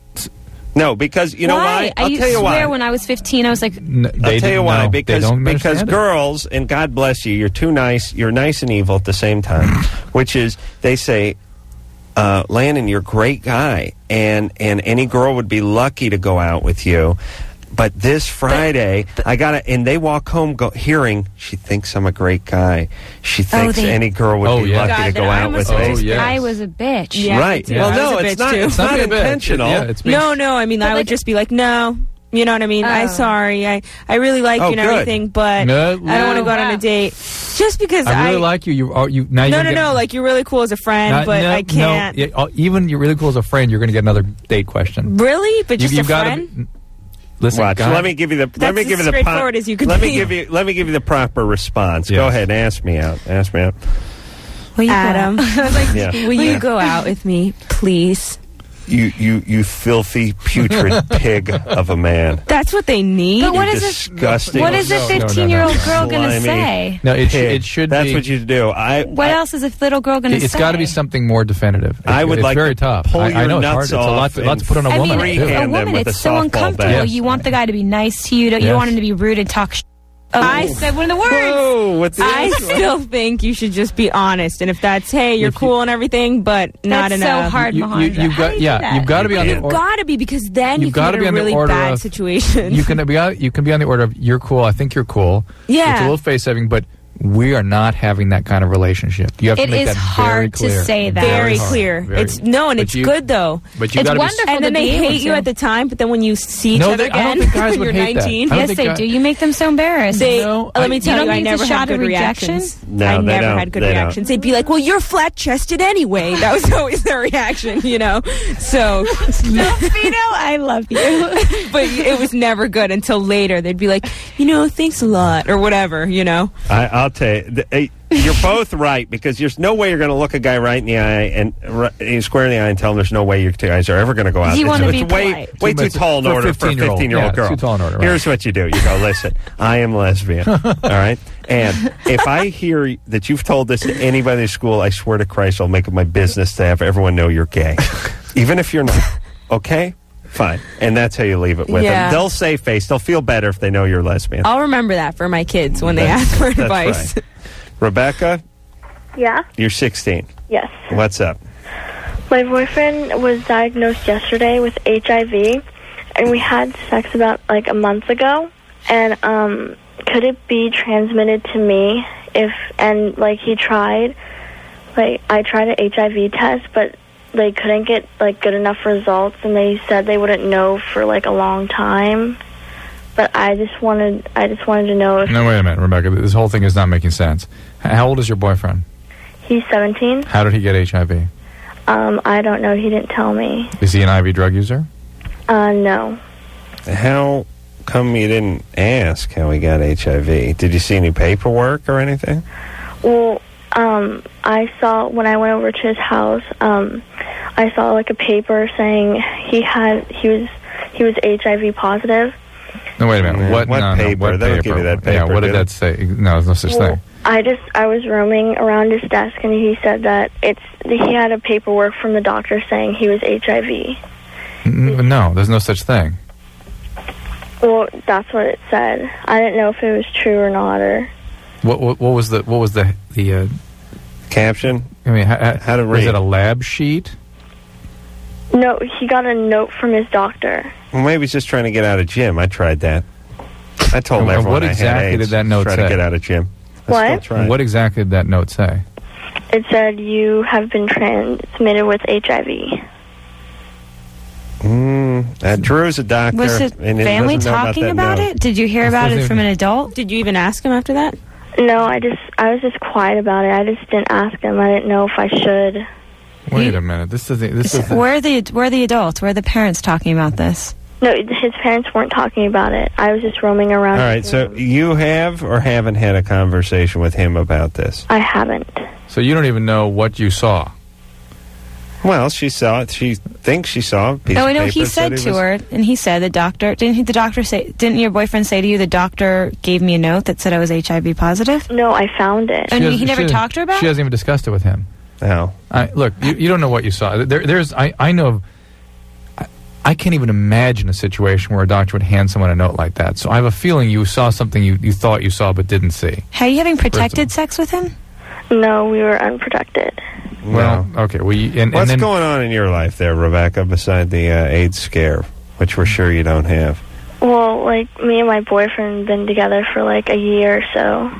No, because you know why? I'll tell you why. I swear when I was 15, I was like... I'll tell you why. Because girls, and God bless you, you're too nice. You're nice and evil at the same time. Which is, they say, Landon, you're a great guy, and any girl would be lucky to go out with you. But this Friday, I got to, and they walk home hearing, she thinks I'm a great guy. She thinks any girl would be lucky to go out with me. I was a bitch. Yeah, right. Yeah. Well, no, it's not intentional. No, I mean, I would just be like, no. You know what I mean? I'm sorry. I really like you and everything, but I don't want to go out on a date. Just because I really like you. No. Like, you're really cool as a friend, but I can't. No, even you're really cool as a friend, you're going to get another date question. Really? But just a friend? Listen, watch. Let me give you the. Let me give you the. Straightforward as you can let be. me give you the proper response. Go ahead and ask me out. Will you Adam, will Yeah. you go out with me, please? You filthy, putrid pig of a man. That's what they need. But what is disgusting. What is a 15-year-old girl going to say? No, it should. That's what you do. What else is a little girl going to say? It's got to be something more definitive. I would it's like very to tough. pull I know your it's nuts hard. It's a lot to put on a woman. A woman, it's so uncomfortable. You want the guy to be nice to you. You don't want him to be rude and talk shit. I said one of the words. I still think you should just be honest, and if that's you're cool and everything, but not enough. That's so hard, Mahanja. You've got to be on the order. You've got to be, because then you can get in a really bad situation. You can be on the order of, you're cool. I think you're cool. Yeah, it's a little face saving, but we are not having that kind of relationship. You have to make that very clear. It is hard to say that. Very clear. It's good though. But you it's gotta wonderful. And then they hate you at the time, but then when you see each other again, I don't think guys when would you're hate 19, that. Yes, they do. You make them so embarrassed. Let me tell you, I never had good reactions. I never had good reactions. They'd be like, "Well, you're flat-chested anyway." That was always their reaction, So, I love you. But it was never good until later. They'd be like, "Thanks a lot," or whatever. I'll tell you. You're both right, because there's no way you're going to look a guy right in the eye and square in the eye and tell him there's no way you guys are ever going to go out. You want to be polite. Way too tall in order for a 15-year-old girl. Too tall in order. Right. Here's what you do. You go, listen, I am lesbian. All right? And if I hear that you've told this to anybody in school, I swear to Christ, I'll make it my business to have everyone know you're gay. Even if you're not. Okay? Fine. And that's how you leave it with them. They'll save face. They'll feel better if they know you're lesbian. I'll remember that for my kids when they ask for advice. Right. Rebecca? Yeah? You're 16. Yes. What's up? My boyfriend was diagnosed yesterday with HIV, and we had sex about a month ago. And could it be transmitted to me like he tried, like I tried an HIV test, but they couldn't get like good enough results, and they said they wouldn't know for like a long time. But I just wanted to know if... No, wait a minute, Rebecca. This whole thing is not making sense. How old is your boyfriend? He's 17. How did he get HIV? I don't know. He didn't tell me. Is he an IV drug user? No. How come you didn't ask how he got HIV? Did you see any paperwork or anything? Well, I saw when I went over to his house. I saw like a paper saying he was HIV positive. No, wait a minute. What paper? What They don't give you that paper. Yeah, what did that say? No, there's no such thing. I was roaming around his desk, and he said that he had a paperwork from the doctor saying he was HIV. No, there's no such thing. Well, that's what it said. I didn't know if it was true or not, or what was the caption? I mean, how to read? Was it a lab sheet? No, he got a note from his doctor. Well, maybe he's just trying to get out of gym. I tried that. I told everyone what I had exactly AIDS, did that note try say? to get out of gym. What exactly did that note say? It said you have been transmitted with HIV. Drew's a doctor. Was his family talking about it? Did you hear about it from an adult? Did you even ask him after that? No, I was just quiet about it. I just didn't ask him. I didn't know if I should. Wait a minute. This is Where are the adults? Where are the parents talking about this? No, his parents weren't talking about it. I was just roaming around. All right, so you have or haven't had a conversation with him about this? I haven't. So you don't even know what you saw? Well, she saw it. She thinks she saw a piece of I know paper he said to her, and he said the doctor. Didn't your boyfriend say to you the doctor gave me a note that said I was HIV positive? No, I found it. And he never talked to her about it? She hasn't even discussed it with him. No. Look, you don't know what you saw. I know. I can't even imagine a situation where a doctor would hand someone a note like that. So I have a feeling you saw something you thought you saw but didn't see. Are you having protected sex with him? No, we were unprotected. Well, okay. Well, what's going on in your life there, Rebecca, beside the AIDS scare, which we're sure you don't have? Well, like, me and my boyfriend have been together for like a year or so.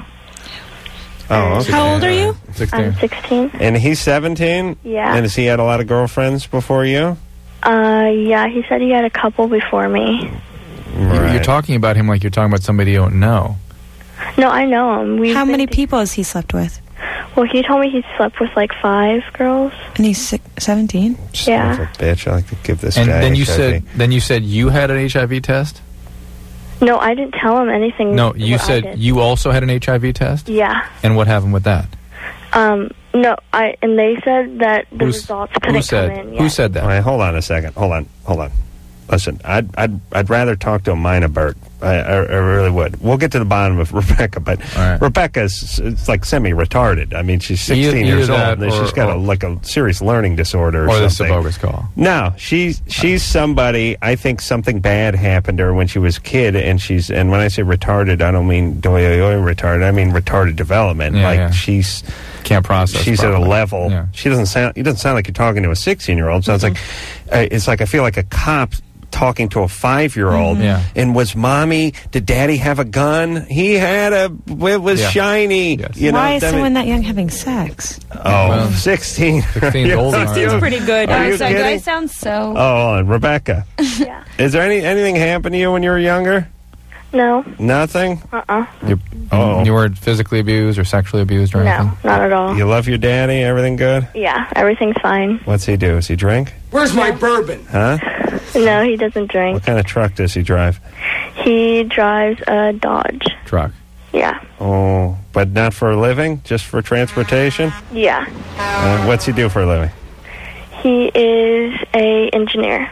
Oh, okay. How old are you? 16. I'm 16. And he's 17? Yeah. And has he had a lot of girlfriends before you? Yeah, he said he had a couple before me. Right. You're talking about him like you're talking about somebody you don't know. No, I know him. How many people has he slept with? Well, he told me he slept with like 5 girls. And he's 17? Yeah. Son of a bitch, I like to give this And guy then HIV. you said you had an HIV test? No, I didn't tell him anything. No, you said you also had an HIV test? Yeah. And what happened with that? No, and they said that the results couldn't come in yet. Who said that? All right, hold on a second. Hold on. Listen, I'd rather talk to a Minabert. I really would. We'll get to the bottom of Rebecca, but Rebecca's it's like semi-retarded. I mean, she's 16 years old, and she's got a serious learning disorder or something. This is a bogus call. No, she's somebody. I think something bad happened to her when she was a kid, and when I say retarded, I don't mean retarded. I mean retarded development. She's can't process. She's properly. at a level. Yeah. She doesn't sound. It doesn't sound like you're talking to a 16-year-old. Sounds like it's like I feel like a cop talking to a 5-year-old. Yeah. And did daddy have a gun? He had it was shiny. Yes. You know, Why is someone that young having sex? Oh, 16. 16's old. 16's pretty good. Are you Sorry, kidding? I sound so... Oh, Rebecca. Yeah. Is there anything happened to you when you were younger? No. Nothing? You weren't physically abused or sexually abused or anything? No, not at all. You love your daddy? Everything good? Yeah, everything's fine. What's he do? Does he drink? Where's my bourbon? Huh? No, he doesn't drink. What kind of truck does he drive? He drives a Dodge. Truck. Yeah. Oh, but not for a living? Just for transportation? Yeah. What's he do for a living? He is a engineer.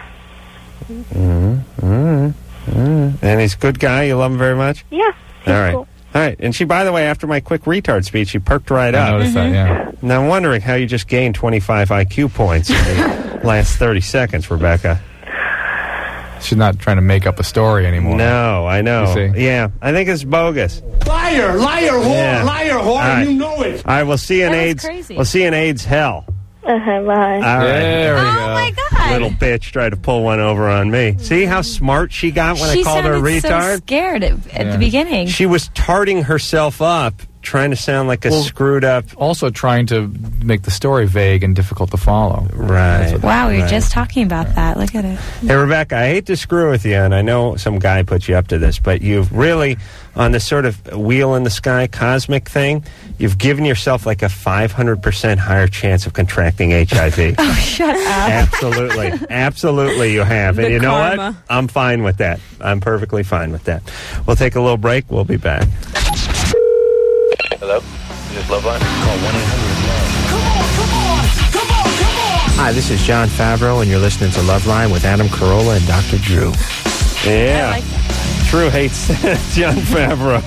And he's a good guy? You love him very much? Yeah. All right. Cool. All right. And she, by the way, after my quick retard speech, she perked right up. I noticed that, yeah. Now, I'm wondering how you just gained 25 IQ points in the last 30 seconds, Rebecca. She's not trying to make up a story anymore. No, I know. You see? Yeah, I think it's bogus. Liar, whore, Yeah. liar, whore, All right. and you know it. All right, we'll see you in That was AIDS. crazy. We'll see you in AIDS hell. Bye. All right. There we go. Oh, my God. Little bitch tried to pull one over on me. See how smart she got when She I called her a sounded retard? so scared at the beginning. She was tarting herself up, trying to sound like a screwed up. Also trying to make the story vague and difficult to follow. Right. Wow, we were right. just talking about that. Look at it. Hey, Rebecca, I hate to screw with you, and I know some guy put you up to this, but you've really, on this sort of wheel in the sky cosmic thing, you've given yourself like a 500% higher chance of contracting HIV. Oh, shut up. Absolutely. Absolutely you have. The And you know karma. what? I'm fine with that. I'm perfectly fine with that. We'll take a little break. We'll be back. Hello? Is this Loveline? Call 1-800-LOVE. Hi, this is John Favreau, and you're listening to Loveline with Adam Carolla and Dr. Drew. Yeah. Drew hates John Favreau.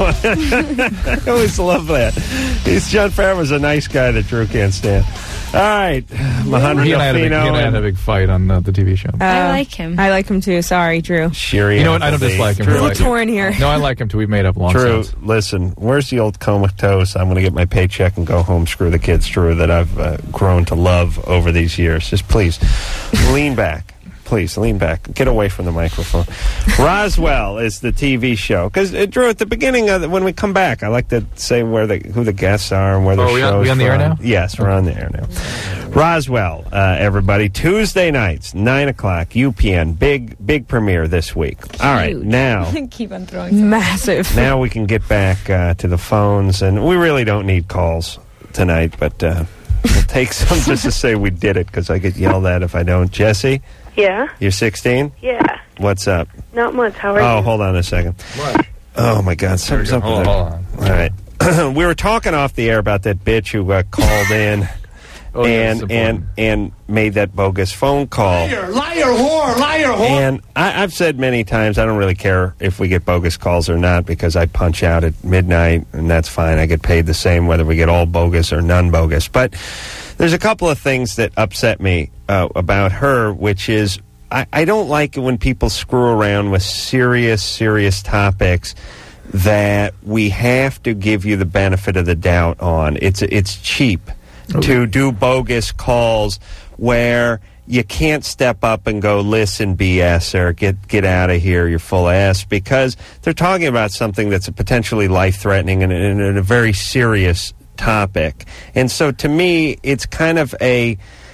I always love that. John Favreau's a nice guy that Drew can't stand. All right. Mahandra He and I had Delfino. a big fight on the TV show. I like him. I like him too. Sorry, Drew. Shiri You know what? I don't Appleby. dislike him. Drew, I like him. torn here. No, I like him too. We've made up long Drew, since. listen, where's the old comatose, I'm going to get my paycheck and go home, screw the kids, Drew, that I've grown to love over these years. Just please, lean back. Please, lean back. Get away from the microphone. Roswell is the TV show. Because, Drew, at the beginning, when we come back, I like to say who the guests are and where the show's we on the air from. now? Yes, we're on the air now. Roswell, everybody. Tuesday nights, 9 o'clock, UPN. Big premiere this week. All right, now... Keep on throwing Massive. Now we can get back to the phones, and we really don't need calls tonight, but we'll take some just to say we did it, because I get yelled at if I don't. Jesse, Yeah? you're 16? Yeah. What's up? Not much. How are Oh, you? hold on a second. What? Oh, my God. Something's up with Hold it. on. All right. We were talking off the air about that bitch who called in Oh, yeah, it's and made that bogus phone call. Liar, whore. And I've said many times I don't really care if we get bogus calls or not, because I punch out at midnight, and that's fine. I get paid the same whether we get all bogus or none bogus. But there's a couple of things that upset me about her, which is I don't like it when people screw around with serious topics that we have to give you the benefit of the doubt on. It's cheap to do bogus calls where you can't step up and go, listen, BS, or get out of here, you're full of ass, because they're talking about something that's a potentially life-threatening and a very serious topic. And so to me, it's kind of a...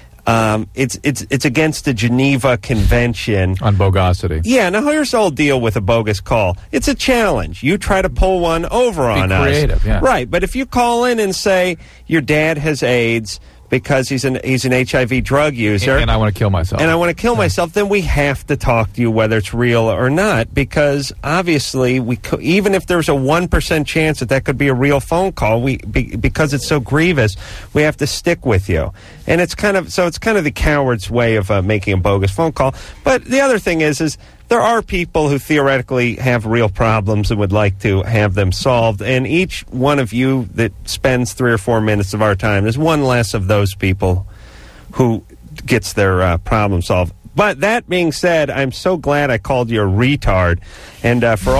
it's against the Geneva Convention on bogosity. Yeah, now here's the whole deal with a bogus call. It's a challenge. You try to pull one over on us. Be creative, yeah. Right, but if you call in and say your dad has AIDS because he's an HIV drug user, And I want to kill myself. and I want to kill myself, then we have to talk to you whether it's real or not, because obviously even if there's a 1% chance that could be a real phone call, because it's so grievous, we have to stick with you. And it's kind of the coward's way of making a bogus phone call. But the other thing is there are people who theoretically have real problems and would like to have them solved, and each one of you that spends 3 or 4 minutes of our time is one less of those people who gets their problem solved. But that being said, I'm so glad I called you a retard, and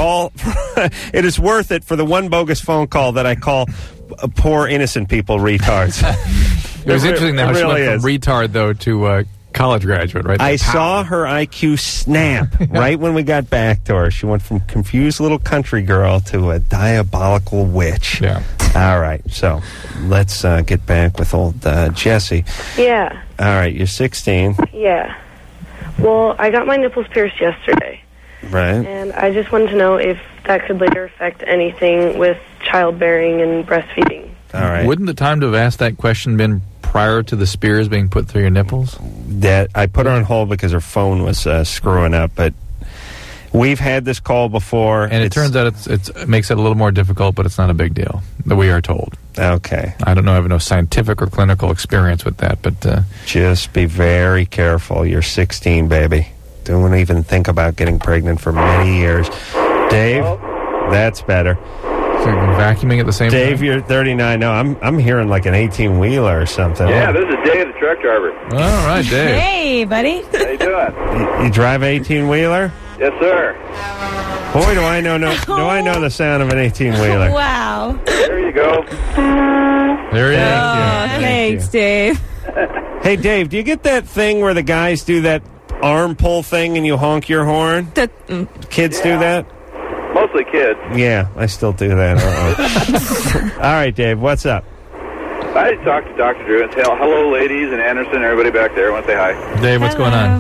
it is worth it for the one bogus phone call that I call poor innocent people retards. It was interesting It how she really went from retard, though, to college graduate, right? I saw her IQ snap right when we got back to her. She went from confused little country girl to a diabolical witch. Yeah. All right, so let's get back with old Jesse. Yeah. All right, you're 16. Yeah. Well, I got my nipples pierced yesterday, Right. and I just wanted to know if that could later affect anything with childbearing and breastfeeding. All right. Wouldn't the time to have asked that question been prior to the spears being put through your nipples? That I put her on hold because her phone was screwing up, but we've had this call before. And it turns out it makes it a little more difficult, but it's not a big deal, that we are told. Okay. I don't know, I have no scientific or clinical experience with that, but... Just be very careful. You're 16, baby. Don't even think about getting pregnant for many years. Dave, that's better. So you're vacuuming at the same time? Dave, you're 39. No, I'm hearing like an 18-wheeler or something. Yeah, this is Dave, the truck driver. All right, Dave. Hey, buddy. How you doing? You drive an 18-wheeler? Yes, sir. Boy, do I know the sound of an 18-wheeler. Wow. There you go. There you Oh, thanks, Dave. Hey, Dave, do you get that thing where the guys do that arm pull thing and you honk your horn? Kids do that? Most mostly kids. Yeah, I still do that. Uh-oh. All right, Dave, what's up? I talked to Dr. Drew and say hello, ladies, and Anderson, everybody back there. I want to say hi. Dave, what's going on?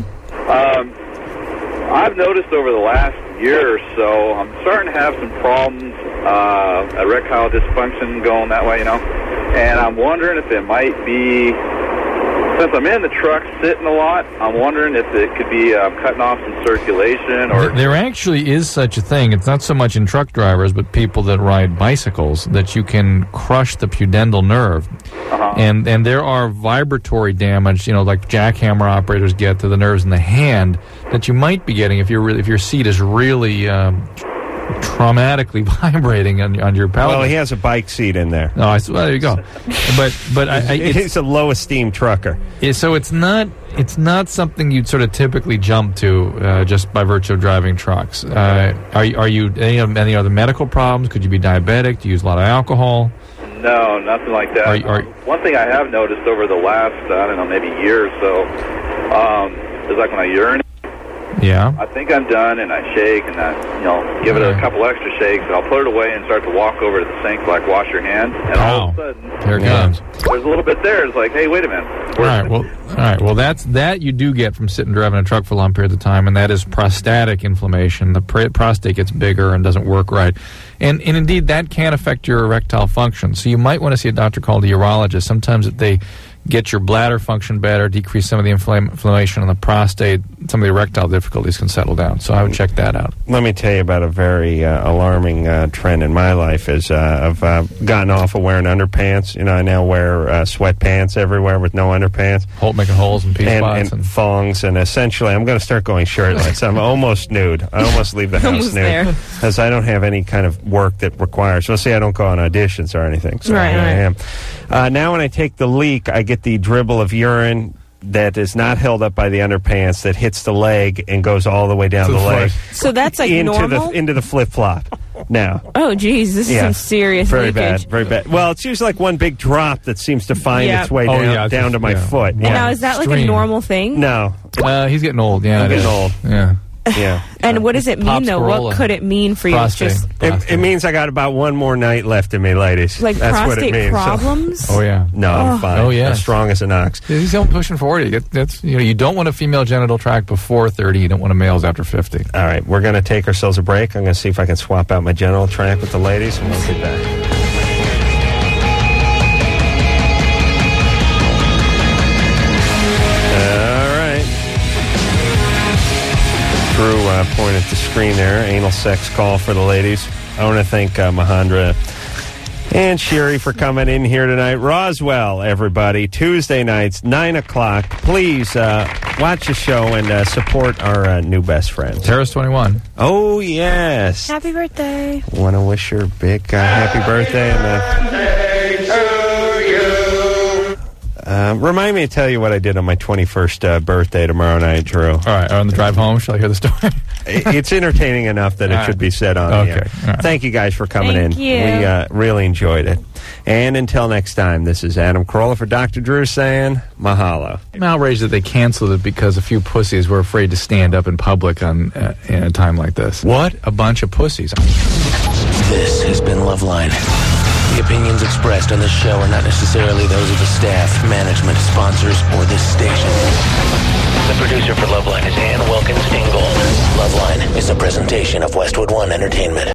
I've noticed over the last year or so, I'm starting to have some problems, erectile dysfunction going that way, and I'm wondering if it might be, since I'm in the truck sitting a lot, I'm wondering if it could be cutting off some circulation or... There actually is such a thing. It's not so much in truck drivers, but people that ride bicycles, that you can crush the pudendal nerve. And there are vibratory damage, like jackhammer operators get to the nerves in the hand, that you might be getting if your seat is really traumatically vibrating on your pelvis. Well, he has a bike seat in there. Oh, well, there you go. But he's a low esteem trucker. So it's not something you'd sort of typically jump to just by virtue of driving trucks. Are you any other medical problems? Could you be diabetic? Do you use a lot of alcohol? No, nothing like that. One thing I have noticed over the last, maybe year or so, is like when I urinate. Yeah. I think I'm done, and I shake, and I, give it a couple extra shakes. I'll put it away and start to walk over to the sink to, wash your hands, and all of a sudden, here it comes. There's a little bit there. It's like, hey, wait a minute. All right. Well, that you do get from sitting driving a truck for a long period of time, and that is prostatic inflammation. The prostate gets bigger and doesn't work right. And indeed, that can affect your erectile function. So you might want to see a doctor called a urologist. Sometimes they get your bladder function better, decrease some of the inflammation on the prostate, some of the erectile difficulties can settle down. So I would check that out. Let me tell you about a very alarming trend in my life is I've gotten off of wearing underpants. I now wear sweatpants everywhere with no underpants. Making holes in P-spots. And thongs. And essentially, I'm going to start going shirtless. I'm almost nude. I almost leave the house nude. Because I don't have any kind of work that requires. Let's say I don't go on auditions or anything. So right. I am. Now when I take the leak, I get the dribble of urine that is not held up by the underpants that hits the leg and goes all the way down the leg. So that's normal? Into the flip-flop now. Oh, geez, this is some serious very leakage. Very bad. Well, it's usually like one big drop that seems to find its way down to my foot. And now, is that like a normal thing? No. He's getting old. Yeah, I'm getting old. Yeah. Yeah. And what does it mean, though? What could it mean for you? It means I got about one more night left in me, ladies. Like that's prostate what it means. problems? Oh, yeah. No, I'm fine. Oh, yeah. As strong as an ox. He's still pushing 40. That's you don't want a female genital tract before 30. You don't want a male's after 50. All right. We're going to take ourselves a break. I'm going to see if I can swap out my genital tract with the ladies, and we'll be back. Drew pointed at the screen there. Anal sex call for the ladies. I want to thank Mahendra and Sherry for coming in here tonight. Roswell, everybody. Tuesday nights, 9 o'clock. Please watch the show and support our new best friend. Terrace 21. Oh, yes. Happy birthday. Want to wish her a big happy birthday. Remind me to tell you what I did on my 21st birthday tomorrow night, Drew. All right, on the drive home, shall I hear the story? It's entertaining enough that it should be said on the air. Right. Thank you guys for coming in. Thank you. We really enjoyed it. And until next time, this is Adam Carolla for Dr. Drew saying mahalo. I'm outraged that they canceled it because a few pussies were afraid to stand up in public in a time like this. What a bunch of pussies. This has been Loveline. The opinions expressed on this show are not necessarily those of the staff, management, sponsors, or this station. The producer for Loveline is Ann Wilkins Ingold. Loveline is a presentation of Westwood One Entertainment.